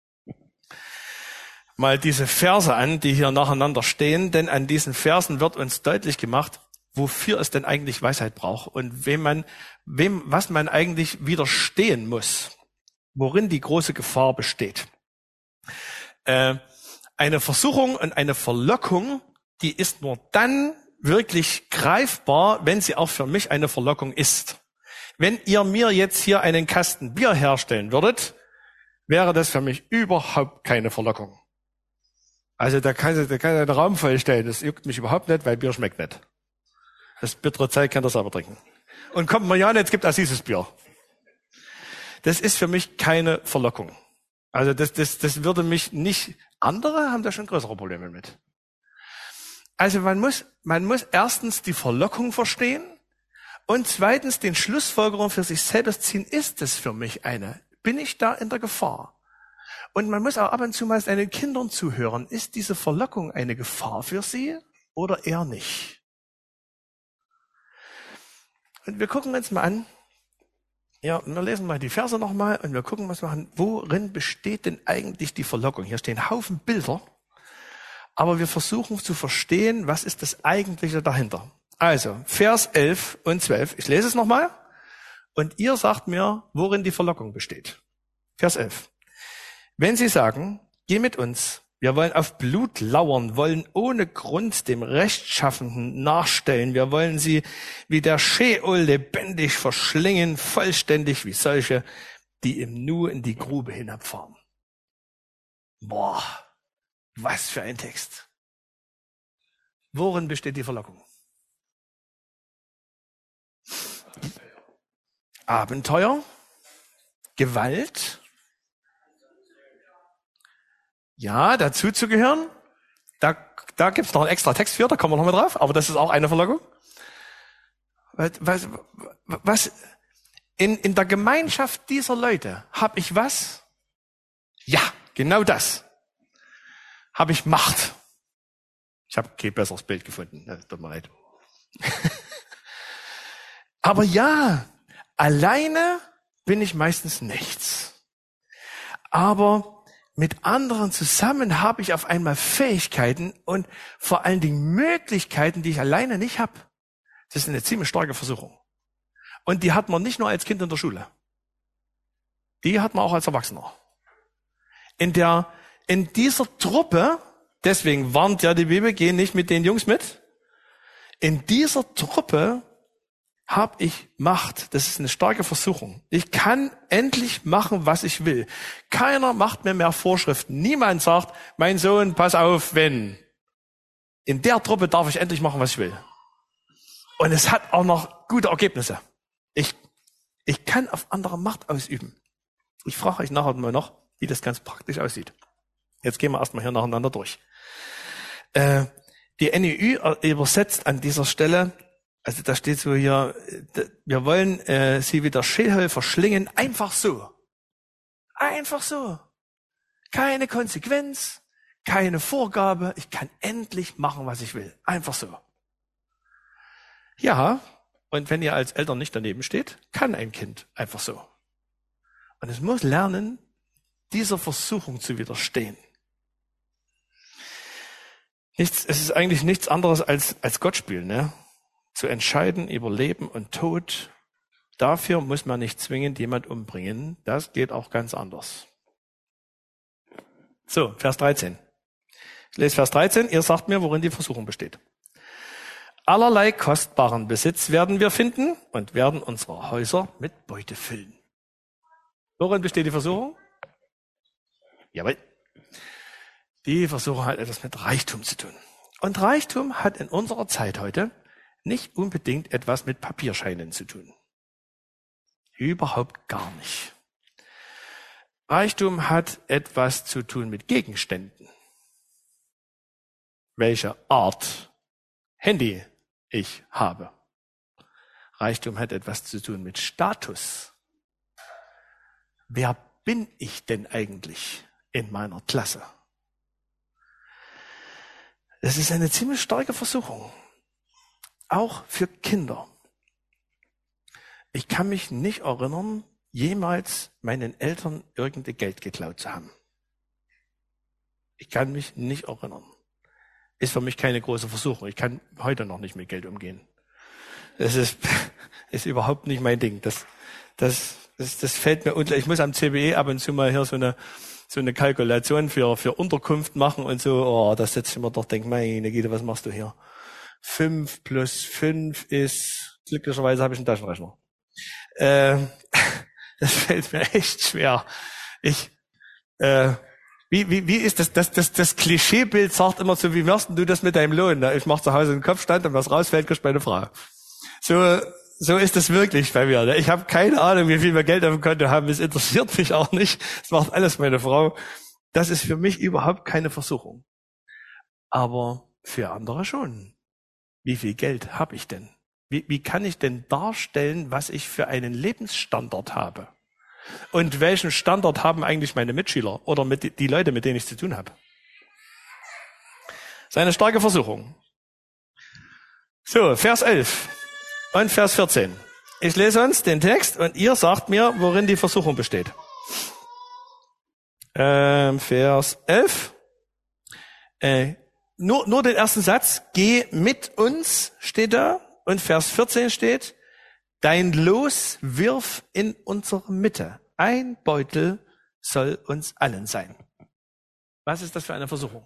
mal diese Verse an, die hier nacheinander stehen, denn an diesen Versen wird uns deutlich gemacht, wofür es denn eigentlich Weisheit braucht und wem man, wem, was man eigentlich widerstehen muss, worin die große Gefahr besteht. Äh, eine Versuchung und eine Verlockung, die ist nur dann wirklich greifbar, wenn sie auch für mich eine Verlockung ist. Wenn ihr mir jetzt hier einen Kasten Bier herstellen würdet, wäre das für mich überhaupt keine Verlockung. Also da kann ich, da kann ich einen Raum vollstellen, das juckt mich überhaupt nicht, weil Bier schmeckt nicht. Das bittere Zeug kann das aber trinken. Und kommt mir ja, jetzt gibt es dieses Bier. Das ist für mich keine Verlockung. Also das, das, das würde mich nicht, andere haben da schon größere Probleme mit. Also man muss, man muss erstens die Verlockung verstehen und zweitens den Schlussfolgerung für sich selbst ziehen, ist es für mich eine? Bin ich da in der Gefahr? Und man muss auch ab und zu mal seinen Kindern zuhören, ist diese Verlockung eine Gefahr für sie oder eher nicht? Und wir gucken uns mal an, ja, wir lesen mal die Verse nochmal und wir gucken uns mal an, worin besteht denn eigentlich die Verlockung? Hier stehen Haufen Bilder. Aber wir versuchen zu verstehen, was ist das Eigentliche dahinter. Also, Vers elf und zwölf. Ich lese es nochmal. Und ihr sagt mir, worin die Verlockung besteht. Vers elf. Wenn sie sagen, geh mit uns, wir wollen auf Blut lauern, wollen ohne Grund dem Rechtschaffenden nachstellen. Wir wollen sie wie der Scheol lebendig verschlingen, vollständig wie solche, die im Nu in die Grube hinabfahren. Boah. Was für ein Text. Worin besteht die Verlockung? Abenteuer, Gewalt, ja, dazu zu gehören. Da, da gibt's noch einen extra Text für, da kommen wir noch mal drauf, aber das ist auch eine Verlockung. Was, was, was in, in der Gemeinschaft dieser Leute habe ich was? Ja, genau das. Habe ich Macht. Ich habe kein besseres Bild gefunden. Tut mir leid. Aber ja, alleine bin ich meistens nichts. Aber mit anderen zusammen habe ich auf einmal Fähigkeiten und vor allen Dingen Möglichkeiten, die ich alleine nicht habe. Das ist eine ziemlich starke Versuchung. Und die hat man nicht nur als Kind in der Schule. Die hat man auch als Erwachsener. In der In dieser Truppe, deswegen warnt ja die Bibel, geh nicht mit den Jungs mit. In dieser Truppe habe ich Macht. Das ist eine starke Versuchung. Ich kann endlich machen, was ich will. Keiner macht mir mehr Vorschriften. Niemand sagt, mein Sohn, pass auf, wenn. In der Truppe darf ich endlich machen, was ich will. Und es hat auch noch gute Ergebnisse. Ich, ich kann auf andere Macht ausüben. Ich frage euch nachher mal noch, wie das ganz praktisch aussieht. Jetzt gehen wir erstmal hier nacheinander durch. Äh, die N E Ü übersetzt an dieser Stelle, also da steht so hier, wir wollen äh, sie wie der Scheol verschlingen, einfach so. Einfach so. Keine Konsequenz, keine Vorgabe, ich kann endlich machen, was ich will. Einfach so. Ja, und wenn ihr als Eltern nicht daneben steht, kann ein Kind einfach so. Und es muss lernen, dieser Versuchung zu widerstehen. Nichts, es ist eigentlich nichts anderes als, als Gott spielen, ne? Zu entscheiden über Leben und Tod. Dafür muss man nicht zwingend jemand umbringen. Das geht auch ganz anders. So, Vers dreizehn. Ich lese Vers dreizehn. Ihr sagt mir, worin die Versuchung besteht. Allerlei kostbaren Besitz werden wir finden und werden unsere Häuser mit Beute füllen. Worin besteht die Versuchung? Jawohl. Die Versuchung hat etwas mit Reichtum zu tun. Und Reichtum hat in unserer Zeit heute nicht unbedingt etwas mit Papierscheinen zu tun. Überhaupt gar nicht. Reichtum hat etwas zu tun mit Gegenständen. Welche Art Handy ich habe. Reichtum hat etwas zu tun mit Status. Wer bin ich denn eigentlich in meiner Klasse? Das ist eine ziemlich starke Versuchung. Auch für Kinder. Ich kann mich nicht erinnern, jemals meinen Eltern irgendein Geld geklaut zu haben. Ich kann mich nicht erinnern. Ist für mich keine große Versuchung. Ich kann heute noch nicht mit Geld umgehen. Das ist, ist überhaupt nicht mein Ding. Das, das, das, das fällt mir unter. Ich muss am C B E ab und zu mal hier so eine, so eine Kalkulation für, für Unterkunft machen und so. Oh, das setze ich mir doch, denk, meine Güte, was machst du hier? Fünf plus fünf ist, glücklicherweise habe ich einen Taschenrechner. Äh, das fällt mir echt schwer. Ich, äh, wie, wie, wie ist das, das, das, das Klischeebild sagt immer so, wie machst du das mit deinem Lohn? Ich mache zu Hause einen Kopfstand und was rausfällt, kriegst meine Frau. So, so ist es wirklich bei mir. Ich habe keine Ahnung, wie viel wir Geld auf dem Konto haben. Es interessiert mich auch nicht. Das macht alles meine Frau. Das ist für mich überhaupt keine Versuchung. Aber für andere schon. Wie viel Geld habe ich denn? Wie, wie kann ich denn darstellen, was ich für einen Lebensstandard habe? Und welchen Standard haben eigentlich meine Mitschüler oder mit die Leute, mit denen ich zu tun habe? Das ist eine starke Versuchung. So, Vers elf und Vers vierzehn. Ich lese uns den Text und ihr sagt mir, worin die Versuchung besteht. Ähm, Vers elf. Äh, nur, nur den ersten Satz. Geh mit uns, steht da. Und Vers vierzehn steht, dein Los wirf in unsere Mitte. Ein Beutel soll uns allen sein. Was ist das für eine Versuchung?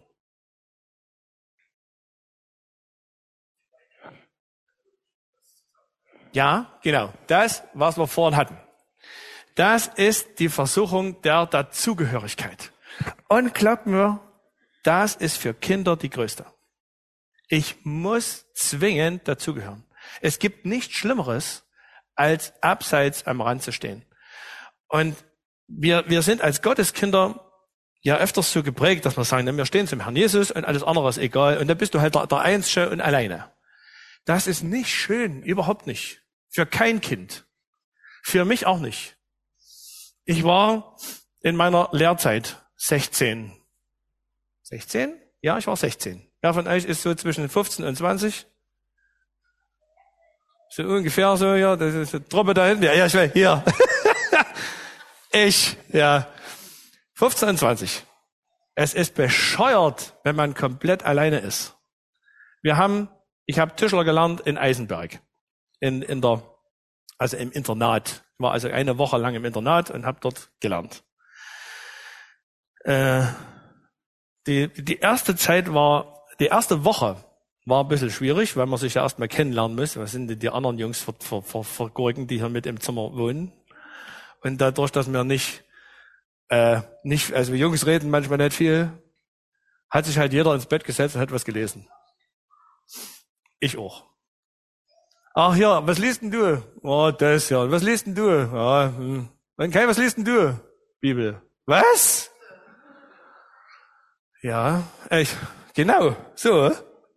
Ja, genau. Das, was wir vorhin hatten. Das ist die Versuchung der Dazugehörigkeit. Und glaubt mir, das ist für Kinder die größte. Ich muss zwingend dazugehören. Es gibt nichts Schlimmeres, als abseits am Rand zu stehen. Und wir, wir sind als Gotteskinder ja öfters so geprägt, dass wir sagen, wir stehen zum Herrn Jesus und alles andere ist egal. Und dann bist du halt der, der Einzige und alleine. Das ist nicht schön, überhaupt nicht. Für kein Kind. Für mich auch nicht. Ich war in meiner Lehrzeit sechzehn. sechzehn? Ja, ich war sechzehn. Wer von euch ist so zwischen fünfzehn und zwanzig? So ungefähr so, ja, das ist eine Truppe da hinten. Ja, ja, ich will, hier. Ich, ja. fünfzehn und zwanzig. Es ist bescheuert, wenn man komplett alleine ist. Wir haben, ich habe Tischler gelernt in Eisenberg. In, in der, also im Internat. Ich war also eine Woche lang im Internat und habe dort gelernt. Äh, die, die erste Zeit war, die erste Woche war ein bisschen schwierig, weil man sich ja erstmal kennenlernen muss. Was sind denn die anderen Jungs für, für, für, für Gurken, die hier mit im Zimmer wohnen? Und dadurch, dass wir nicht, äh, nicht, also Jungs reden manchmal nicht viel, hat sich halt jeder ins Bett gesetzt und hat was gelesen. Ich auch. Ach ja, was liest denn du? Oh, das ja. Was liest denn du? Ja, hm. Okay, was liest denn du? Bibel. Was? Ja, ich, genau, so.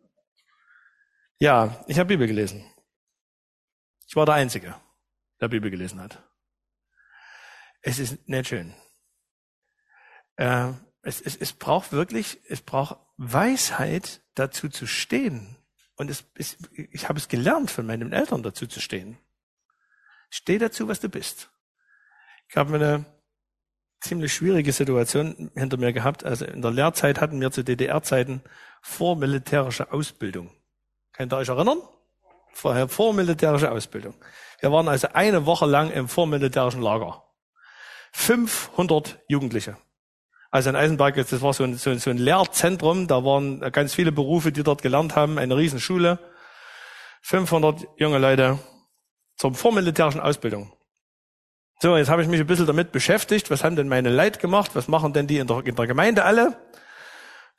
Ja, ich habe Bibel gelesen. Ich war der Einzige, der Bibel gelesen hat. Es ist nicht schön. Äh, es, es, es braucht wirklich, es braucht Weisheit, dazu zu stehen. Und es, es, ich habe es gelernt von meinen Eltern, dazu zu stehen. Steh dazu, was du bist. Ich habe eine ziemlich schwierige Situation hinter mir gehabt. Also in der Lehrzeit hatten wir zu D D R-Zeiten vormilitärische Ausbildung. Könnt ihr euch erinnern? Vorher vormilitärische Ausbildung. Wir waren also eine Woche lang im vormilitärischen Lager. fünfhundert Jugendliche. Also in Eisenberg, das war so ein, so ein, so ein Lehrzentrum, da waren ganz viele Berufe, die dort gelernt haben, eine Riesenschule. fünfhundert junge Leute zur vormilitärischen Ausbildung. So, jetzt habe ich mich ein bisschen damit beschäftigt, was haben denn meine Leute gemacht, was machen denn die in der, in der Gemeinde alle?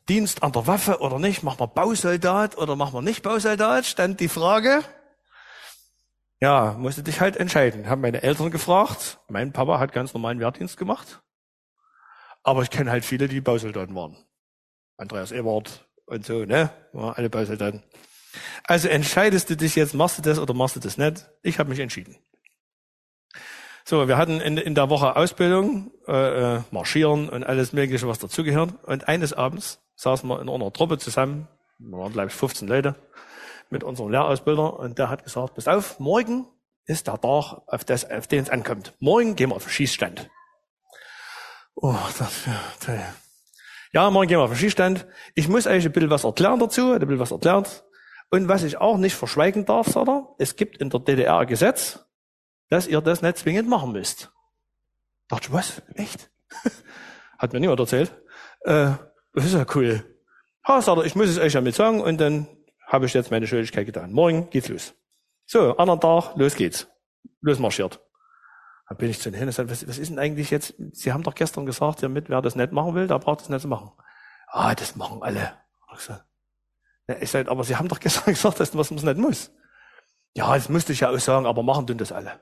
Dienst an der Waffe oder nicht? Machen wir Bausoldat oder machen wir nicht Bausoldat? Stand die Frage. Ja, musste dich halt entscheiden. Haben meine Eltern gefragt. Mein Papa hat ganz normalen Wehrdienst gemacht. Aber ich kenne halt viele, die Bausoldaten waren. Andreas Ebert und so, ne? Ja, alle Bausoldaten. Also entscheidest du dich jetzt, machst du das oder machst du das nicht? Ich habe mich entschieden. So, wir hatten in, in der Woche Ausbildung, äh, Marschieren und alles Mögliche, was dazugehört. Und eines Abends saßen wir in einer Truppe zusammen, wir waren glaube ich fünfzehn Leute, mit unserem Lehrausbilder. Und der hat gesagt, pass auf, morgen ist der Tag, auf, das, auf den es ankommt. Morgen gehen wir auf den Schießstand. Oh, das ja toll. Ja, morgen gehen wir auf den Schießstand. Ich muss euch ein bisschen was erklären dazu, ein bisschen was erklärt. Und was ich auch nicht verschweigen darf, sagt er, es gibt in der D D R ein Gesetz, dass ihr das nicht zwingend machen müsst. Dachte ich, was? Echt? Hat mir niemand erzählt. Äh, das ist ja cool. Ha, sagt er, ich muss es euch ja mit sagen und dann habe ich jetzt meine Schuldigkeit getan. Morgen geht's los. So, anderen Tag, los geht's. Losmarschiert. Da bin ich zu denen hin und sage, was, was ist denn eigentlich jetzt? Sie haben doch gestern gesagt, damit wer das nicht machen will, der braucht das nicht zu machen. Ah, das machen alle. Ich sage, ja, ich sage, aber Sie haben doch gestern gesagt, dass man es nicht muss. Ja, das musste ich ja auch sagen, aber machen tun das alle.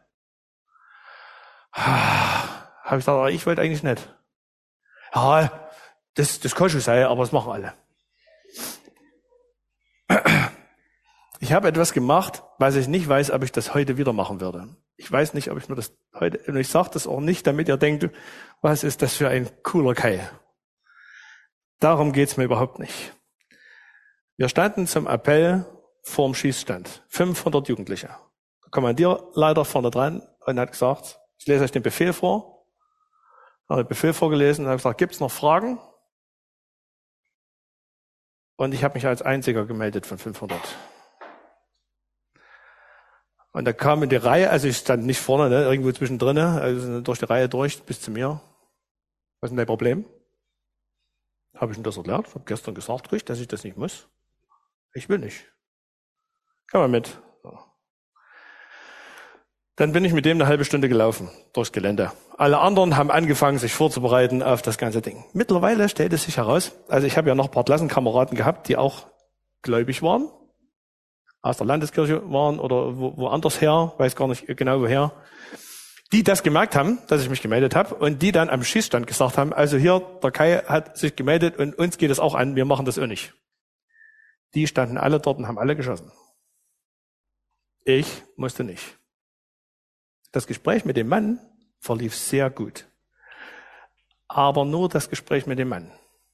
Habe ich gesagt, ich wollte eigentlich nicht. Ja, das, das kann schon sein, aber das machen alle. Ich habe etwas gemacht, was ich nicht weiß, ob ich das heute wieder machen würde. Ich weiß nicht, ob ich mir das heute, und ich sage das auch nicht, damit ihr denkt, was ist das für ein cooler Kai. Darum geht's mir überhaupt nicht. Wir standen zum Appell vorm Schießstand. fünfhundert Jugendliche. Der Kommandierleiter vorne dran und hat gesagt, ich lese euch den Befehl vor. Ich habe den Befehl vorgelesen und habe gesagt, gibt's noch Fragen? Und ich habe mich als einziger gemeldet von fünfhundert. Und da kam in die Reihe, also ich stand nicht vorne, ne, irgendwo zwischendrin, also durch die Reihe durch bis zu mir. Was ist denn dein Problem? Habe ich ihm das erklärt? Ich habe gestern gesagt, richtig, dass ich das nicht muss. Ich will nicht. Komm mal mit. So. Dann bin ich mit dem eine halbe Stunde gelaufen durchs Gelände. Alle anderen haben angefangen, sich vorzubereiten auf das ganze Ding. Mittlerweile stellt es sich heraus, also ich habe ja noch ein paar Klassenkameraden gehabt, die auch gläubig waren, aus der Landeskirche waren oder wo, woanders her, weiß gar nicht genau woher, die das gemerkt haben, dass ich mich gemeldet habe und die dann am Schießstand gesagt haben, also hier, der Kai hat sich gemeldet und uns geht es auch an, wir machen das auch nicht. Die standen alle dort und haben alle geschossen. Ich musste nicht. Das Gespräch mit dem Mann verlief sehr gut. Aber nur das Gespräch mit dem Mann.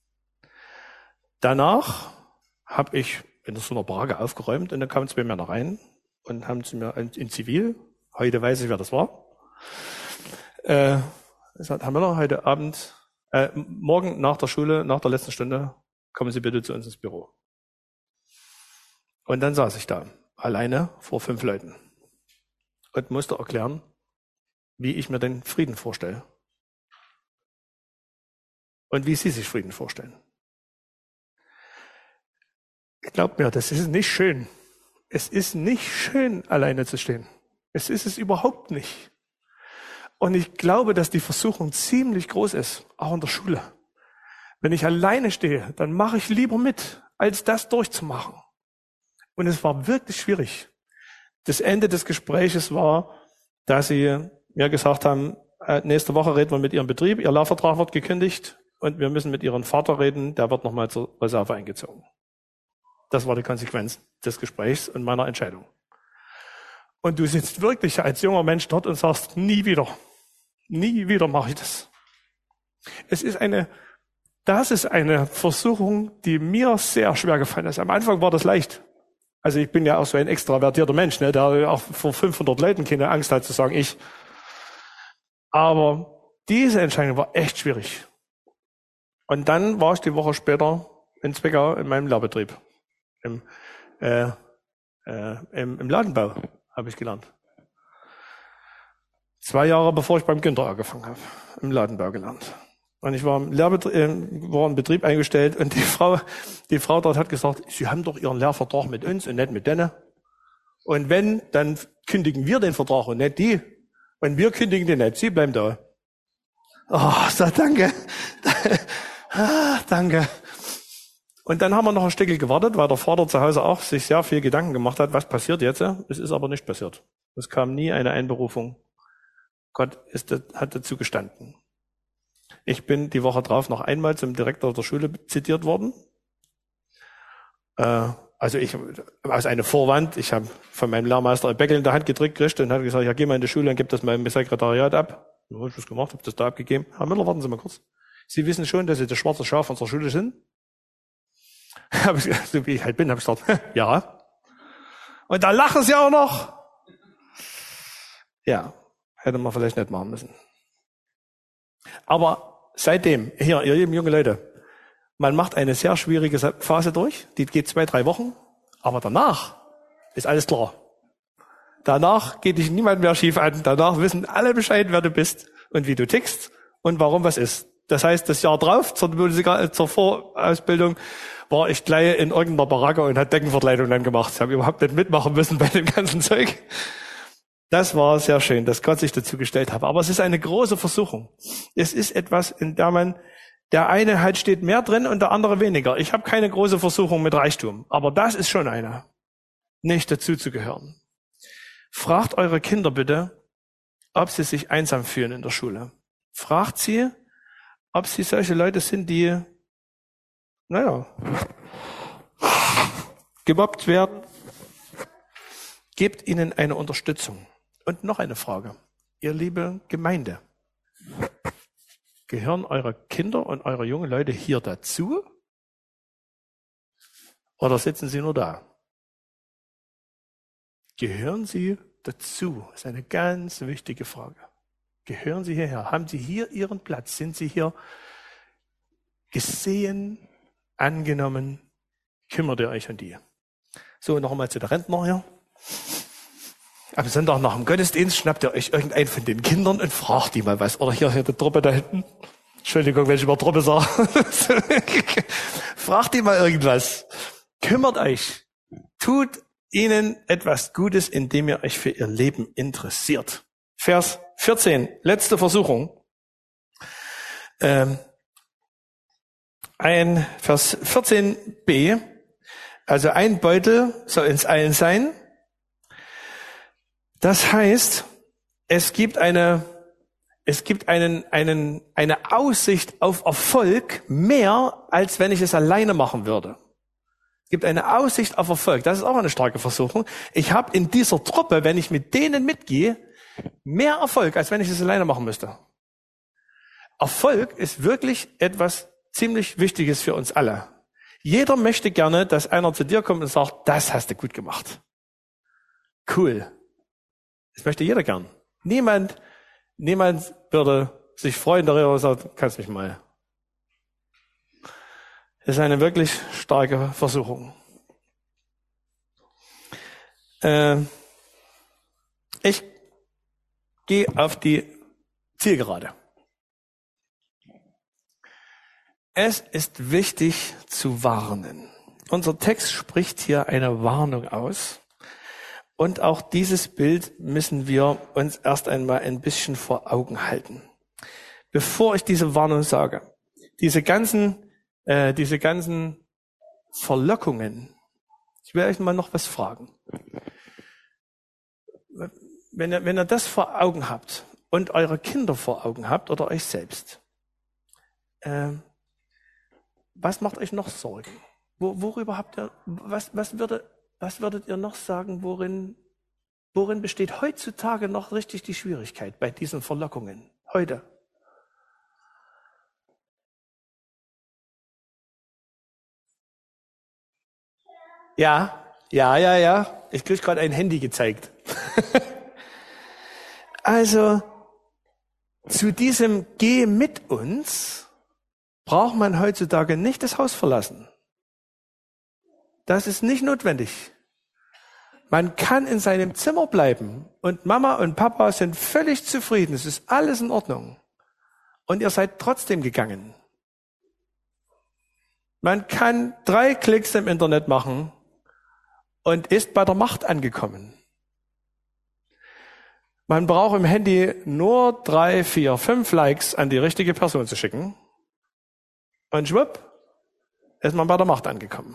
Danach habe ich in so einer Baracke aufgeräumt und dann kamen zwei Männer rein und haben zu mir in, in Zivil, heute weiß ich, wer das war, äh, gesagt, Herr Müller, heute Abend, äh, morgen nach der Schule, nach der letzten Stunde, kommen Sie bitte zu uns ins Büro. Und dann saß ich da, alleine vor fünf Leuten und musste erklären, wie ich mir den Frieden vorstelle. Und wie Sie sich Frieden vorstellen. Glaubt mir, das ist nicht schön. Es ist nicht schön, alleine zu stehen. Es ist es überhaupt nicht. Und ich glaube, dass die Versuchung ziemlich groß ist, auch in der Schule. Wenn ich alleine stehe, dann mache ich lieber mit, als das durchzumachen. Und es war wirklich schwierig. Das Ende des Gespräches war, dass sie mir gesagt haben, nächste Woche reden wir mit Ihrem Betrieb, Ihr Lehrvertrag wird gekündigt und wir müssen mit Ihrem Vater reden, der wird nochmal zur Reserve eingezogen. Das war die Konsequenz des Gesprächs und meiner Entscheidung. Und du sitzt wirklich als junger Mensch dort und sagst, nie wieder, nie wieder mache ich das. Es ist eine, das ist eine Versuchung, die mir sehr schwer gefallen ist. Am Anfang war das leicht. Also ich bin ja auch so ein extravertierter Mensch, ne, der auch vor fünfhundert Leuten keine Angst hat zu sagen, ich. Aber diese Entscheidung war echt schwierig. Und dann war ich die Woche später in Zwickau in meinem Lehrbetrieb. Im, äh, äh, im, im Ladenbau habe ich gelernt. Zwei Jahre bevor ich beim Günther angefangen habe, im Ladenbau gelernt. Und ich war im Lehrbetrieb, äh, war im Betrieb eingestellt und die Frau, die Frau dort hat gesagt, Sie haben doch Ihren Lehrvertrag mit uns und nicht mit denen. Und wenn, dann kündigen wir den Vertrag und nicht die. Und wir kündigen den nicht. Sie bleiben da. Oh, so danke. ah, danke. Und dann haben wir noch ein Stückchen gewartet, weil der Vater zu Hause auch sich sehr viel Gedanken gemacht hat, was passiert jetzt? Es ist aber nicht passiert. Es kam nie eine Einberufung. Gott ist, hat dazu gestanden. Ich bin die Woche drauf noch einmal zum Direktor der Schule zitiert worden. Äh, also ich, aus einer Vorwand, ich habe von meinem Lehrmeister ein Beckel in der Hand gedrückt gekriegt und habe gesagt, ja, geh mal in die Schule und gib das mal im Sekretariat ab. So habe ich das gemacht, habe das da abgegeben. Herr Müller, warten Sie mal kurz. Sie wissen schon, dass Sie das schwarze Schaf unserer Schule sind? Hab ich, so wie ich halt bin, habe ich gesagt, ja. Und da lachen Sie auch noch. Ja, hätte man vielleicht nicht machen müssen. Aber seitdem, hier, ihr lieben junge Leute, man macht eine sehr schwierige Phase durch, die geht zwei, drei Wochen, aber danach ist alles klar. Danach geht dich niemand mehr schief an, danach wissen alle Bescheid, wer du bist und wie du tickst und warum was ist. Das heißt, das Jahr drauf, zur, zur Vorausbildung, war ich gleich in irgendeiner Baracke und hat Deckenverkleidung dann gemacht. Ich habe überhaupt nicht mitmachen müssen bei dem ganzen Zeug. Das war sehr schön, dass Gott sich dazu gestellt hat. Aber es ist eine große Versuchung. Es ist etwas, in der man, der eine halt steht mehr drin und der andere weniger. Ich habe keine große Versuchung mit Reichtum. Aber das ist schon eine, nicht dazu zu gehören. Fragt eure Kinder bitte, ob sie sich einsam fühlen in der Schule. Fragt sie, ob sie solche Leute sind, die, naja, gemobbt werden. Gebt ihnen eine Unterstützung. Und noch eine Frage. Ihr liebe Gemeinde, gehören eure Kinder und eure jungen Leute hier dazu? Oder sitzen sie nur da? Gehören sie dazu? Das ist eine ganz wichtige Frage. Gehören sie hierher? Haben sie hier ihren Platz? Sind sie hier gesehen, angenommen? Kümmert ihr euch um die? So, noch einmal zu der Rentner hier. Am Sonntag nach dem Gottesdienst schnappt ihr euch irgendeinen von den Kindern und fragt die mal was. Oder hier, hier die Truppe da hinten. Entschuldigung, wenn ich über Truppe sage. Fragt die mal irgendwas. Kümmert euch. Tut ihnen etwas Gutes, indem ihr euch für ihr Leben interessiert. Vers vierzehn, letzte Versuchung. Ähm, ein Vers vierzehn b, also ein Beutel soll ins Allen sein. Das heißt, es gibt eine, es gibt einen, einen, eine Aussicht auf Erfolg mehr, als wenn ich es alleine machen würde. Es gibt eine Aussicht auf Erfolg. Das ist auch eine starke Versuchung. Ich habe in dieser Truppe, wenn ich mit denen mitgehe, mehr Erfolg, als wenn ich es alleine machen müsste. Erfolg ist wirklich etwas ziemlich Wichtiges für uns alle. Jeder möchte gerne, dass einer zu dir kommt und sagt, das hast du gut gemacht. Cool. Das möchte jeder gern. Niemand, niemand würde sich freuen darüber und sagen, kannst mich mal. Das ist eine wirklich starke Versuchung. Äh, ich gehe auf die Zielgerade. Es ist wichtig zu warnen. Unser Text spricht hier eine Warnung aus. Und auch dieses Bild müssen wir uns erst einmal ein bisschen vor Augen halten. Bevor ich diese Warnung sage, diese ganzen, äh, diese ganzen Verlockungen, ich will euch mal noch was fragen. Wenn ihr, wenn ihr das vor Augen habt und eure Kinder vor Augen habt oder euch selbst, äh, was macht euch noch Sorgen? Wo, worüber habt ihr, was, was würde, Was würdet ihr noch sagen, worin, worin besteht heutzutage noch richtig die Schwierigkeit bei diesen Verlockungen? Heute. Ja, ja, ja, ja. Ich krieg gerade ein Handy gezeigt. Also, zu diesem Geh mit uns braucht man heutzutage nicht das Haus verlassen. Das ist nicht notwendig. Man kann in seinem Zimmer bleiben und Mama und Papa sind völlig zufrieden. Es ist alles in Ordnung. Und ihr seid trotzdem gegangen. Man kann drei Klicks im Internet machen und ist bei der Macht angekommen. Man braucht im Handy nur drei, vier, fünf Likes an die richtige Person zu schicken. Und schwupp, ist man bei der Macht angekommen.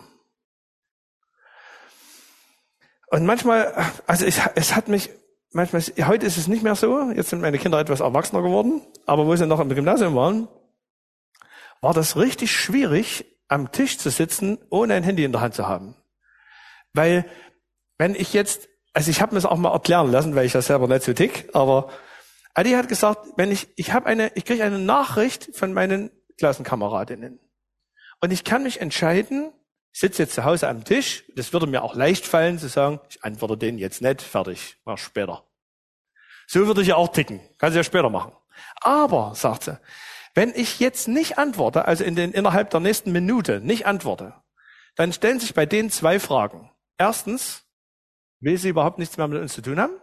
Und manchmal, also es, es hat mich, manchmal, heute ist es nicht mehr so, jetzt sind meine Kinder etwas erwachsener geworden, aber wo sie noch im Gymnasium waren, war das richtig schwierig, am Tisch zu sitzen, ohne ein Handy in der Hand zu haben. Weil, wenn ich jetzt, also ich habe mir das auch mal erklären lassen, weil ich das selber nicht so tick, aber Adi hat gesagt, wenn ich, ich habe eine, ich kriege eine Nachricht von meinen Klassenkameradinnen. Und ich kann mich entscheiden, ich sitze jetzt zu Hause am Tisch, das würde mir auch leicht fallen, zu sagen, ich antworte denen jetzt nicht, fertig, mach später. So würde ich ja auch ticken, kann sie ja später machen. Aber, sagt sie, wenn ich jetzt nicht antworte, also in den, innerhalb der nächsten Minute nicht antworte, dann stellen sich bei denen zwei Fragen. Erstens, will sie überhaupt nichts mehr mit uns zu tun haben?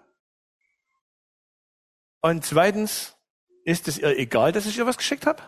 Und zweitens, ist es ihr egal, dass ich ihr was geschickt habe?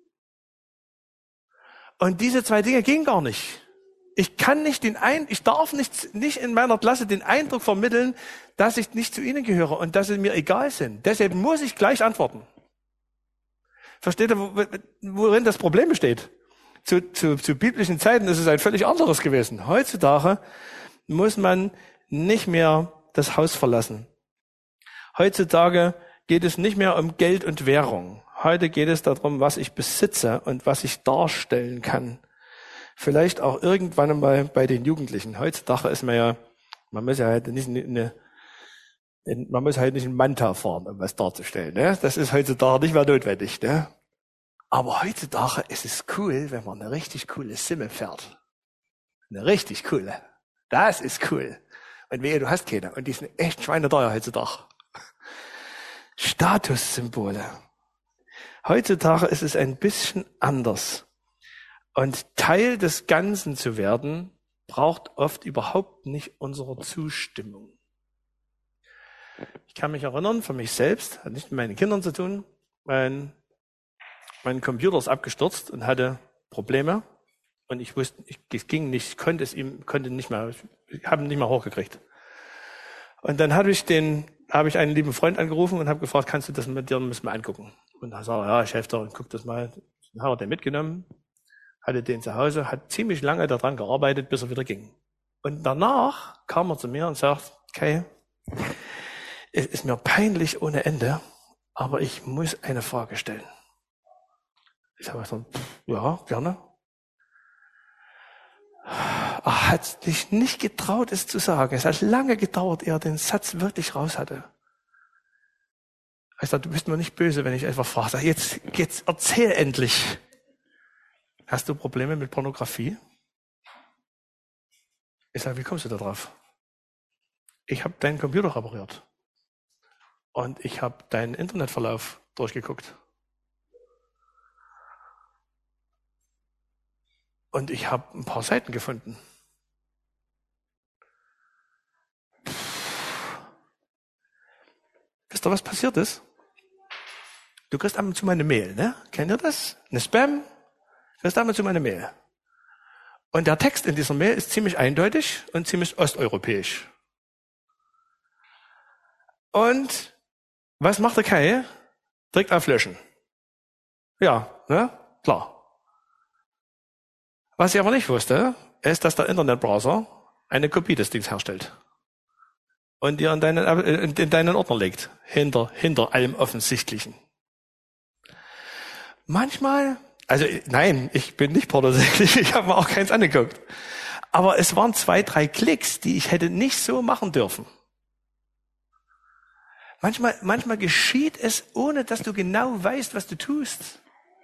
Und diese zwei Dinge gehen gar nicht. Ich kann nicht den ein, ich darf nicht, nicht in meiner Klasse den Eindruck vermitteln, dass ich nicht zu ihnen gehöre und dass sie mir egal sind. Deshalb muss ich gleich antworten. Versteht ihr, worin das Problem besteht? Zu, zu, zu biblischen Zeiten ist es ein völlig anderes gewesen. Heutzutage muss man nicht mehr das Haus verlassen. Heutzutage geht es nicht mehr um Geld und Währung. Heute geht es darum, was ich besitze und was ich darstellen kann. Vielleicht auch irgendwann einmal bei den Jugendlichen. Heutzutage ist man ja, man muss ja halt nicht eine, man muss halt nicht einen Manta fahren, um was darzustellen. Ne? Das ist heutzutage nicht mehr notwendig. Ne? Aber heutzutage ist es cool, wenn man eine richtig coole Simme fährt. Eine richtig coole. Das ist cool. Und wehe, du hast keine. Und die sind echt schweineteuer heutzutage. Statussymbole. Heutzutage ist es ein bisschen anders. Und Teil des Ganzen zu werden, braucht oft überhaupt nicht unsere Zustimmung. Ich kann mich erinnern, für mich selbst, hat nicht mit meinen Kindern zu tun, mein, mein Computer ist abgestürzt und hatte Probleme. Und ich wusste, ich, es ging nicht, ich konnte es ihm, konnte nicht mehr, ich habe ihn nicht mehr hochgekriegt. Und dann habe ich den, habe ich einen lieben Freund angerufen und habe gefragt, kannst du das mit dir müssen wir angucken? Und er sagte, ja, ich helfe dir und guck das mal. Dann hat er den mitgenommen, hatte den zu Hause, hat ziemlich lange daran gearbeitet, bis er wieder ging. Und danach kam er zu mir und sagt, okay, es ist mir peinlich ohne Ende, aber ich muss eine Frage stellen. Ich habe gesagt, ja, gerne. Er hat sich nicht getraut, es zu sagen. Es hat lange gedauert, ehe er den Satz wirklich raus hatte. Ich sagte, du bist mir nicht böse, wenn ich einfach frage. Sag, jetzt, jetzt erzähl endlich. Hast du Probleme mit Pornografie? Ich sage, wie kommst du da drauf? Ich habe deinen Computer repariert. Und ich habe deinen Internetverlauf durchgeguckt. Und ich habe ein paar Seiten gefunden. Wisst ihr, was passiert ist? Du kriegst ab und zu meine Mail, ne? Kennt ihr das? Eine Spam? Du kriegst ab und zu meine Mail. Und der Text in dieser Mail ist ziemlich eindeutig und ziemlich osteuropäisch. Und was macht der Kai? Drückt auf Löschen. Ja, ne? Klar. Was ich aber nicht wusste, ist, dass der Internetbrowser eine Kopie des Dings herstellt. Und dir in deinen, in deinen Ordner legt. Hinter, hinter allem Offensichtlichen. Manchmal, also nein, ich bin nicht pornosüchtig, ich habe mir auch keins angeguckt. Aber es waren zwei, drei Klicks, die ich hätte nicht so machen dürfen. Manchmal, manchmal geschieht es, ohne dass du genau weißt, was du tust.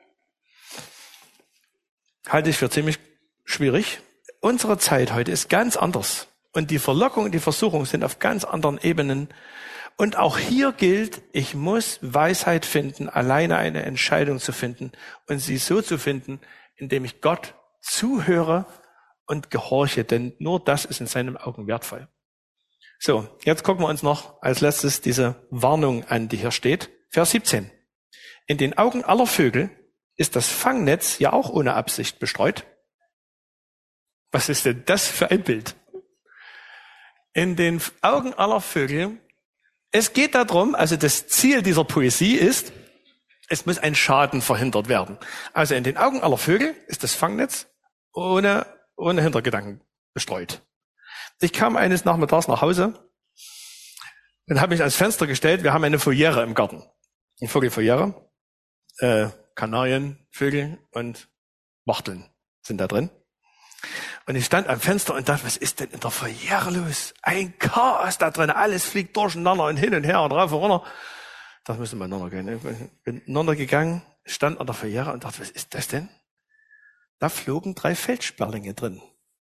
Halte ich für ziemlich schwierig. Unsere Zeit heute ist ganz anders. Und die Verlockung und die Versuchung sind auf ganz anderen Ebenen. Und auch hier gilt, ich muss Weisheit finden, alleine eine Entscheidung zu finden und sie so zu finden, indem ich Gott zuhöre und gehorche, denn nur das ist in seinen Augen wertvoll. So, jetzt gucken wir uns noch als letztes diese Warnung an, die hier steht. Vers siebzehn. In den Augen aller Vögel ist das Fangnetz ja auch ohne Absicht bestreut. Was ist denn das für ein Bild? In den Augen aller Vögel, es geht darum, also das Ziel dieser Poesie ist, es muss ein Schaden verhindert werden. Also in den Augen aller Vögel ist das Fangnetz ohne, ohne Hintergedanken bestreut. Ich kam eines Nachmittags nach Hause und habe mich ans Fenster gestellt. Wir haben eine Voliere im Garten. Eine Vogelvoliere. Äh, Kanarien, Vögel und Wachteln sind da drin. Und ich stand am Fenster und dachte, was ist denn in der Voliere los? Ein Chaos da drin, alles fliegt durcheinander und hin und her und rauf und runter. Da müssen wir miteinander gehen. Ich bin miteinander gegangen, stand an der Voliere und dachte, was ist das denn? Da flogen drei Feldsperlinge drin.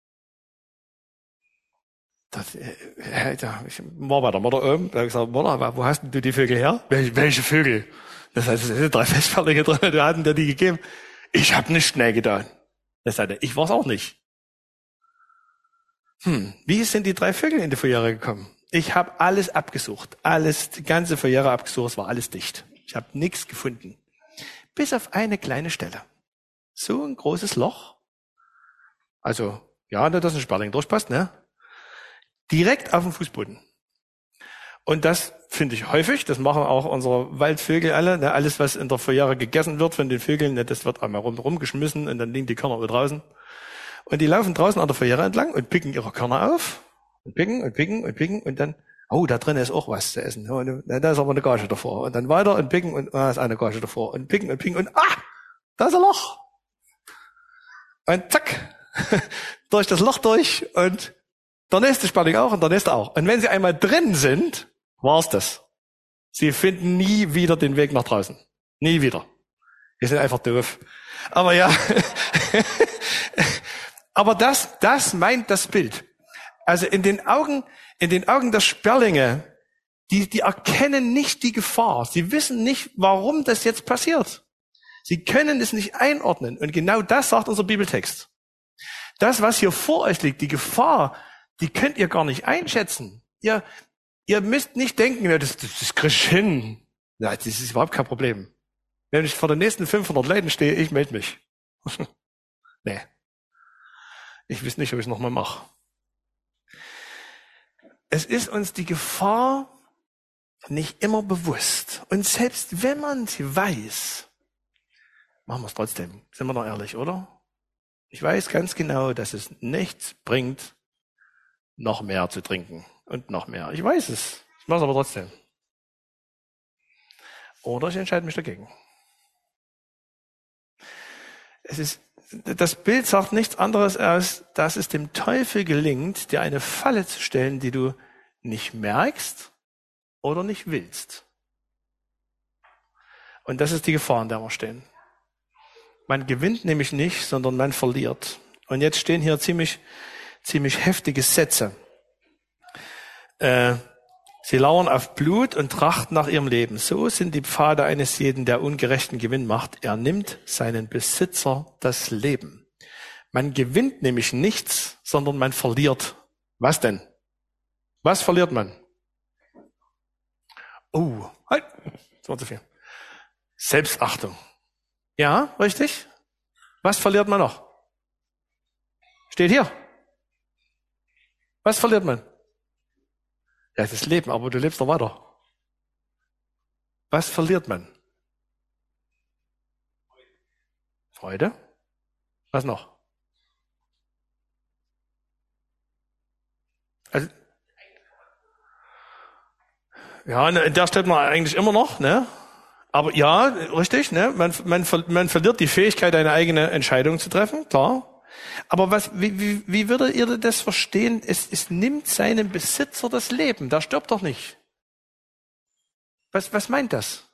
Das, äh, ich war bei der Mutter oben, da habe ich gesagt, Mutter, wo hast denn du die Vögel her? Welche, welche Vögel? Das heißt, es sind drei Feldsperlinge drin, die hatten dir die gegeben. Ich habe nicht schnell getan. Das sagte, ich war's auch nicht. Hm, wie sind die drei Vögel in die Voliere gekommen? Ich habe alles abgesucht, alles, die ganze Voliere abgesucht, es war alles dicht. Ich habe nichts gefunden. Bis auf eine kleine Stelle. So ein großes Loch. Also, ja, dass ein Sperling durchpasst, ne? Direkt auf dem Fußboden. Und das finde ich häufig, das machen auch unsere Waldvögel alle, ne? Alles, was in der Voliere gegessen wird von den Vögeln, ne? Das wird einmal rum, rumgeschmissen und dann liegen die Körner wieder draußen. Und die laufen draußen an der Voliere entlang und picken ihre Körner auf. Und picken und picken und picken und dann, oh, da drin ist auch was zu essen. Und da ist aber eine Gage davor. Und dann weiter und picken und da ist eine Gage davor. Und picken und picken und ah, da ist ein Loch. Und zack, durch das Loch durch und der nächste Sperling auch und der nächste auch. Und wenn sie einmal drin sind, war's das. Sie finden nie wieder den Weg nach draußen. Nie wieder. Die sind einfach doof. Aber ja, aber das, das meint das Bild. Also in den Augen, in den Augen der Sperlinge, die, die erkennen nicht die Gefahr. Sie wissen nicht, warum das jetzt passiert. Sie können es nicht einordnen. Und genau das sagt unser Bibeltext. Das, was hier vor euch liegt, die Gefahr, die könnt ihr gar nicht einschätzen. Ihr, ihr müsst nicht denken, ja, das, das, das krieg ich hin. Ja, das ist überhaupt kein Problem. Wenn ich vor den nächsten fünfhundert Leuten stehe, ich melde mich. Nee. Ich weiß nicht, ob ich es nochmal mache. Es ist uns die Gefahr nicht immer bewusst. Und selbst wenn man sie weiß, machen wir es trotzdem. Sind wir doch ehrlich, oder? Ich weiß ganz genau, dass es nichts bringt, noch mehr zu trinken und noch mehr. Ich weiß es. Ich mache es aber trotzdem. Oder ich entscheide mich dagegen. Es ist, das Bild sagt nichts anderes als, dass es dem Teufel gelingt, dir eine Falle zu stellen, die du nicht merkst oder nicht willst. Und das ist die Gefahr, in der wir stehen. Man gewinnt nämlich nicht, sondern man verliert. Und jetzt stehen hier ziemlich, ziemlich heftige Sätze. Äh, sie lauern auf Blut und trachten nach ihrem Leben. So sind die Pfade eines jeden, der ungerechten Gewinn macht. Er nimmt seinen Besitzer das Leben. Man gewinnt nämlich nichts, sondern man verliert. Was denn? Was verliert man? Oh, halt, das war zu viel. Selbstachtung. Ja, richtig. Was verliert man noch? Steht hier. Was verliert man? Ja, das Leben, aber du lebst doch weiter. Was verliert man? Freude. Was noch? Also, ja, in der steht man eigentlich immer noch, ne? Aber ja, richtig, ne? Man, man, man verliert die Fähigkeit, eine eigene Entscheidung zu treffen, klar. Aber was, wie, wie, wie würdet ihr das verstehen? Es, es nimmt seinem Besitzer das Leben. Der stirbt doch nicht. Was, was meint das?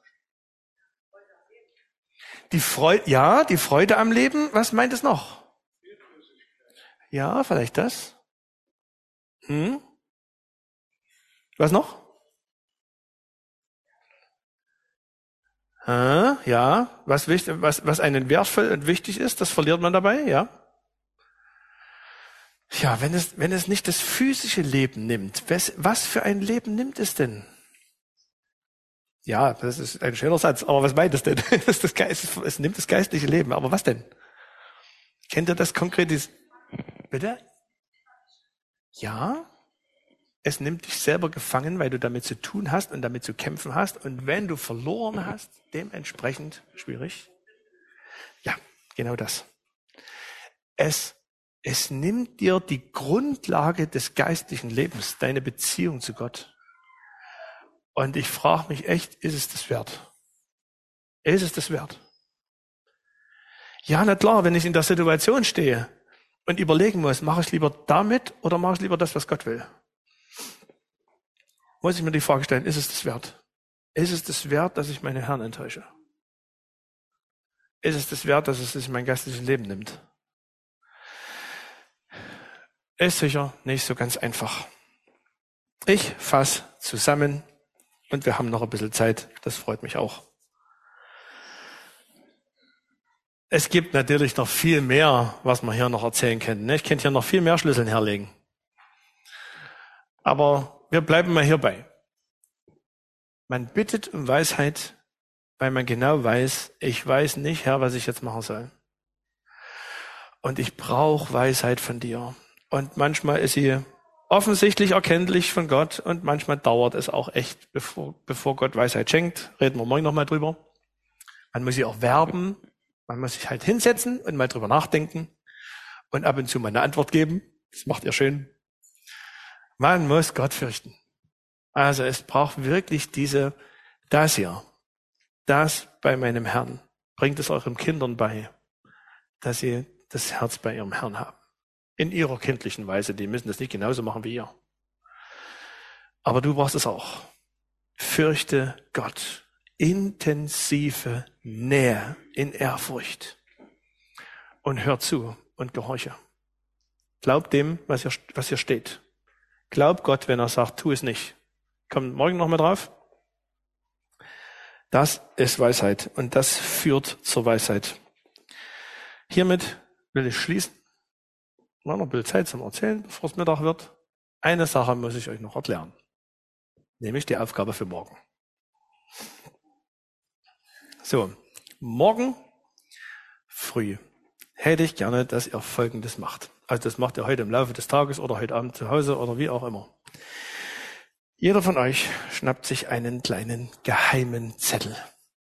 Die Freude, ja, die Freude am Leben. Was meint es noch? Ja, vielleicht das. Hm? Was noch? Ah, ja, was, wichtig, was, was einen wertvoll und wichtig ist, das verliert man dabei, ja. Ja, wenn es, wenn es nicht das physische Leben nimmt, was, was für ein Leben nimmt es denn? Ja, das ist ein schöner Satz, aber was meint es denn? Das das Geist, es nimmt das geistliche Leben, aber was denn? Kennt ihr das konkret? Bitte? Ja, es nimmt dich selber gefangen, weil du damit zu tun hast und damit zu kämpfen hast. Und wenn du verloren hast, dementsprechend schwierig. Ja, genau das. Es Es nimmt dir die Grundlage des geistlichen Lebens, deine Beziehung zu Gott. Und ich frage mich echt, ist es das wert? Ist es das wert? Ja, na klar, wenn ich in der Situation stehe und überlegen muss, mache ich lieber damit oder mache ich lieber das, was Gott will? Muss ich mir die Frage stellen, ist es das wert? Ist es das wert, dass ich meine Herren enttäusche? Ist es das wert, dass es sich mein geistliches Leben nimmt? Ist sicher nicht so ganz einfach. Ich fasse zusammen und wir haben noch ein bisschen Zeit. Das freut mich auch. Es gibt natürlich noch viel mehr, was man hier noch erzählen könnte. Ich könnte hier noch viel mehr Schlüsseln herlegen. Aber wir bleiben mal hierbei. Man bittet um Weisheit, weil man genau weiß, ich weiß nicht, Herr, was ich jetzt machen soll. Und ich brauche Weisheit von dir. Und manchmal ist sie offensichtlich erkenntlich von Gott und manchmal dauert es auch echt, bevor, bevor Gott Weisheit schenkt. Reden wir morgen nochmal drüber. Man muss sie auch werben. Man muss sich halt hinsetzen und mal drüber nachdenken und ab und zu mal eine Antwort geben. Das macht ihr schön. Man muss Gott fürchten. Also es braucht wirklich diese, das hier, das bei meinem Herrn. Bringt es euren Kindern bei, dass sie das Herz bei ihrem Herrn haben. In ihrer kindlichen Weise. Die müssen das nicht genauso machen wie ihr. Aber du brauchst es auch. Fürchte Gott. Intensive Nähe in Ehrfurcht. Und hör zu und gehorche. Glaub dem, was hier, was hier steht. Glaub Gott, wenn er sagt, tu es nicht. Kommt morgen noch mal drauf. Das ist Weisheit und das führt zur Weisheit. Hiermit will ich schließen. Noch ein bisschen Zeit zum Erzählen, bevor es Mittag wird. Eine Sache muss ich euch noch erklären. Nämlich die Aufgabe für morgen. So, morgen früh hätte ich gerne, dass ihr Folgendes macht. Also das macht ihr heute im Laufe des Tages oder heute Abend zu Hause oder wie auch immer. Jeder von euch schnappt sich einen kleinen geheimen Zettel.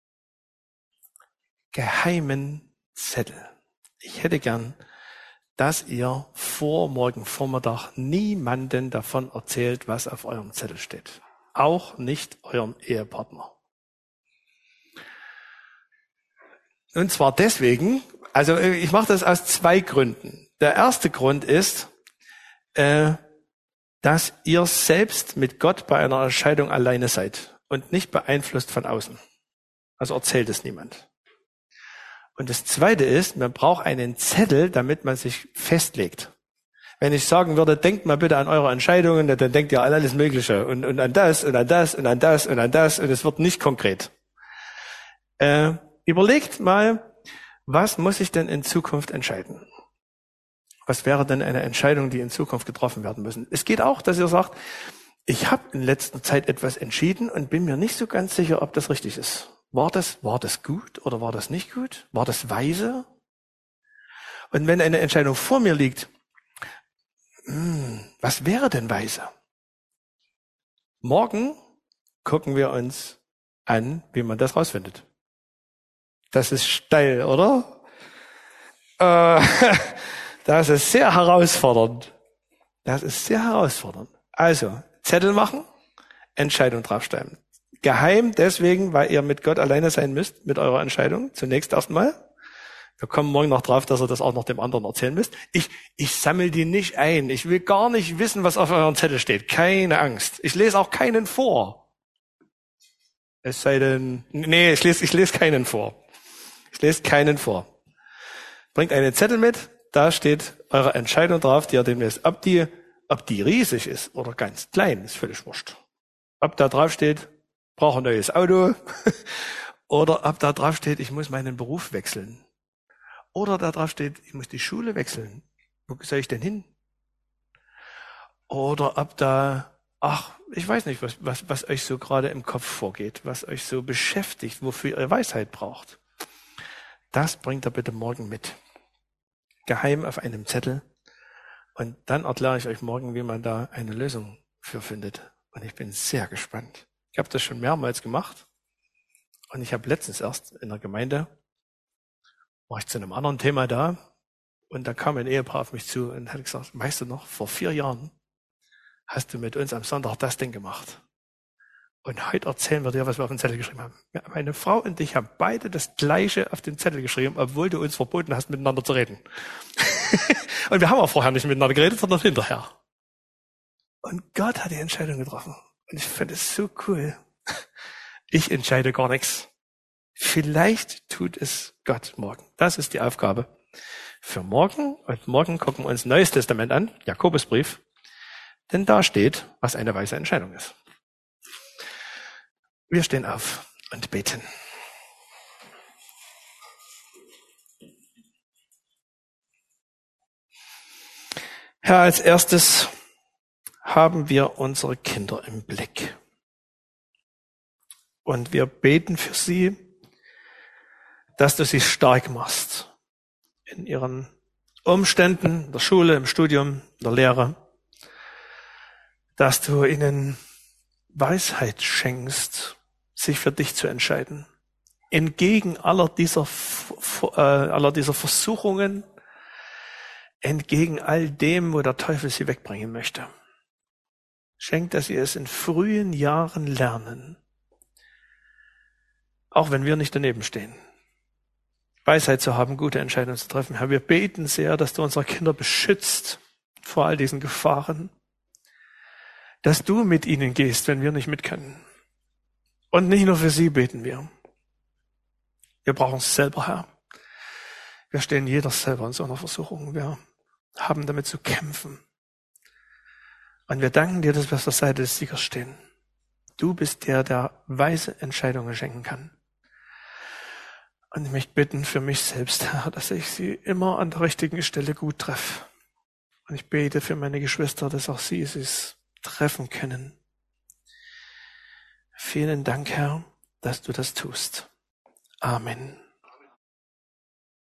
Geheimen Zettel. Ich hätte gern, dass ihr vor morgen Vormittag niemanden davon erzählt, was auf eurem Zettel steht. Auch nicht eurem Ehepartner. Und zwar deswegen, also ich mache das aus zwei Gründen. Der erste Grund ist, äh, dass ihr selbst mit Gott bei einer Entscheidung alleine seid und nicht beeinflusst von außen. Also erzählt es niemand. Und das Zweite ist, man braucht einen Zettel, damit man sich festlegt. Wenn ich sagen würde, denkt mal bitte an eure Entscheidungen, dann denkt ihr an alles Mögliche und, und an das und an das und an das und an das und es wird nicht konkret. Äh, überlegt mal, was muss ich denn in Zukunft entscheiden? Was wäre denn eine Entscheidung, die in Zukunft getroffen werden müssen? Es geht auch, dass ihr sagt, ich habe in letzter Zeit etwas entschieden und bin mir nicht so ganz sicher, ob das richtig ist. War das, war das gut oder war das nicht gut? War das weise? Und wenn eine Entscheidung vor mir liegt, hm, was wäre denn weise? Morgen gucken wir uns an, wie man das rausfindet. Das ist steil, oder? Äh, das ist sehr herausfordernd. Das ist sehr herausfordernd. Also, Zettel machen, Entscheidung draufschreiben. Geheim deswegen, weil ihr mit Gott alleine sein müsst, mit eurer Entscheidung. Zunächst erstmal. Wir kommen morgen noch drauf, dass ihr das auch noch dem anderen erzählen müsst. Ich, ich sammle die nicht ein. Ich will gar nicht wissen, was auf eurem Zettel steht. Keine Angst. Ich lese auch keinen vor. Es sei denn, nee, ich lese, ich lese keinen vor. Ich lese keinen vor. Bringt einen Zettel mit. Da steht eure Entscheidung drauf, die ihr demnächst, ob die, ob die riesig ist oder ganz klein, ist völlig wurscht. Ob da drauf steht, brauche ein neues Auto, oder ob da drauf steht, ich muss meinen Beruf wechseln. Oder da drauf steht, ich muss die Schule wechseln. Wo soll ich denn hin? Oder ob da, ach, ich weiß nicht, was, was, was euch so gerade im Kopf vorgeht, was euch so beschäftigt, wofür ihr Weisheit braucht. Das bringt ihr bitte morgen mit. Geheim auf einem Zettel. Und dann erkläre ich euch morgen, wie man da eine Lösung für findet. Und ich bin sehr gespannt. Ich habe das schon mehrmals gemacht. Und ich habe letztens erst in der Gemeinde, war ich zu einem anderen Thema da. Und da kam ein Ehepaar auf mich zu und hat gesagt, weißt du noch, vor vier Jahren hast du mit uns am Sonntag das Ding gemacht. Und heute erzählen wir dir, was wir auf den Zettel geschrieben haben. Meine Frau und ich haben beide das Gleiche auf den Zettel geschrieben, obwohl du uns verboten hast, miteinander zu reden. Und wir haben auch vorher nicht miteinander geredet, sondern hinterher. Und Gott hat die Entscheidung getroffen. Und ich finde es so cool. Ich entscheide gar nichts. Vielleicht tut es Gott morgen. Das ist die Aufgabe für morgen. Und morgen gucken wir uns Neues Testament an, Jakobusbrief. Denn da steht, was eine weise Entscheidung ist. Wir stehen auf und beten. Herr, als erstes haben wir unsere Kinder im Blick. Und wir beten für sie, dass du sie stark machst in ihren Umständen, in der Schule, im Studium, in der Lehre, dass du ihnen Weisheit schenkst, sich für dich zu entscheiden. Entgegen aller dieser, äh, aller dieser Versuchungen, entgegen all dem, wo der Teufel sie wegbringen möchte. Schenk, dass sie es in frühen Jahren lernen, auch wenn wir nicht daneben stehen. Weisheit zu haben, gute Entscheidungen zu treffen. Herr, wir beten sehr, dass du unsere Kinder beschützt vor all diesen Gefahren, dass du mit ihnen gehst, wenn wir nicht mit können. Und nicht nur für sie beten wir. Wir brauchen es selber, Herr. Wir stehen jeder selber in so einer Versuchung. Wir haben damit zu kämpfen. Und wir danken dir, dass wir auf der Seite des Siegers stehen. Du bist der, der weise Entscheidungen schenken kann. Und ich möchte bitten für mich selbst, Herr, dass ich sie immer an der richtigen Stelle gut treffe. Und ich bete für meine Geschwister, dass auch sie es treffen können. Vielen Dank, Herr, dass du das tust. Amen.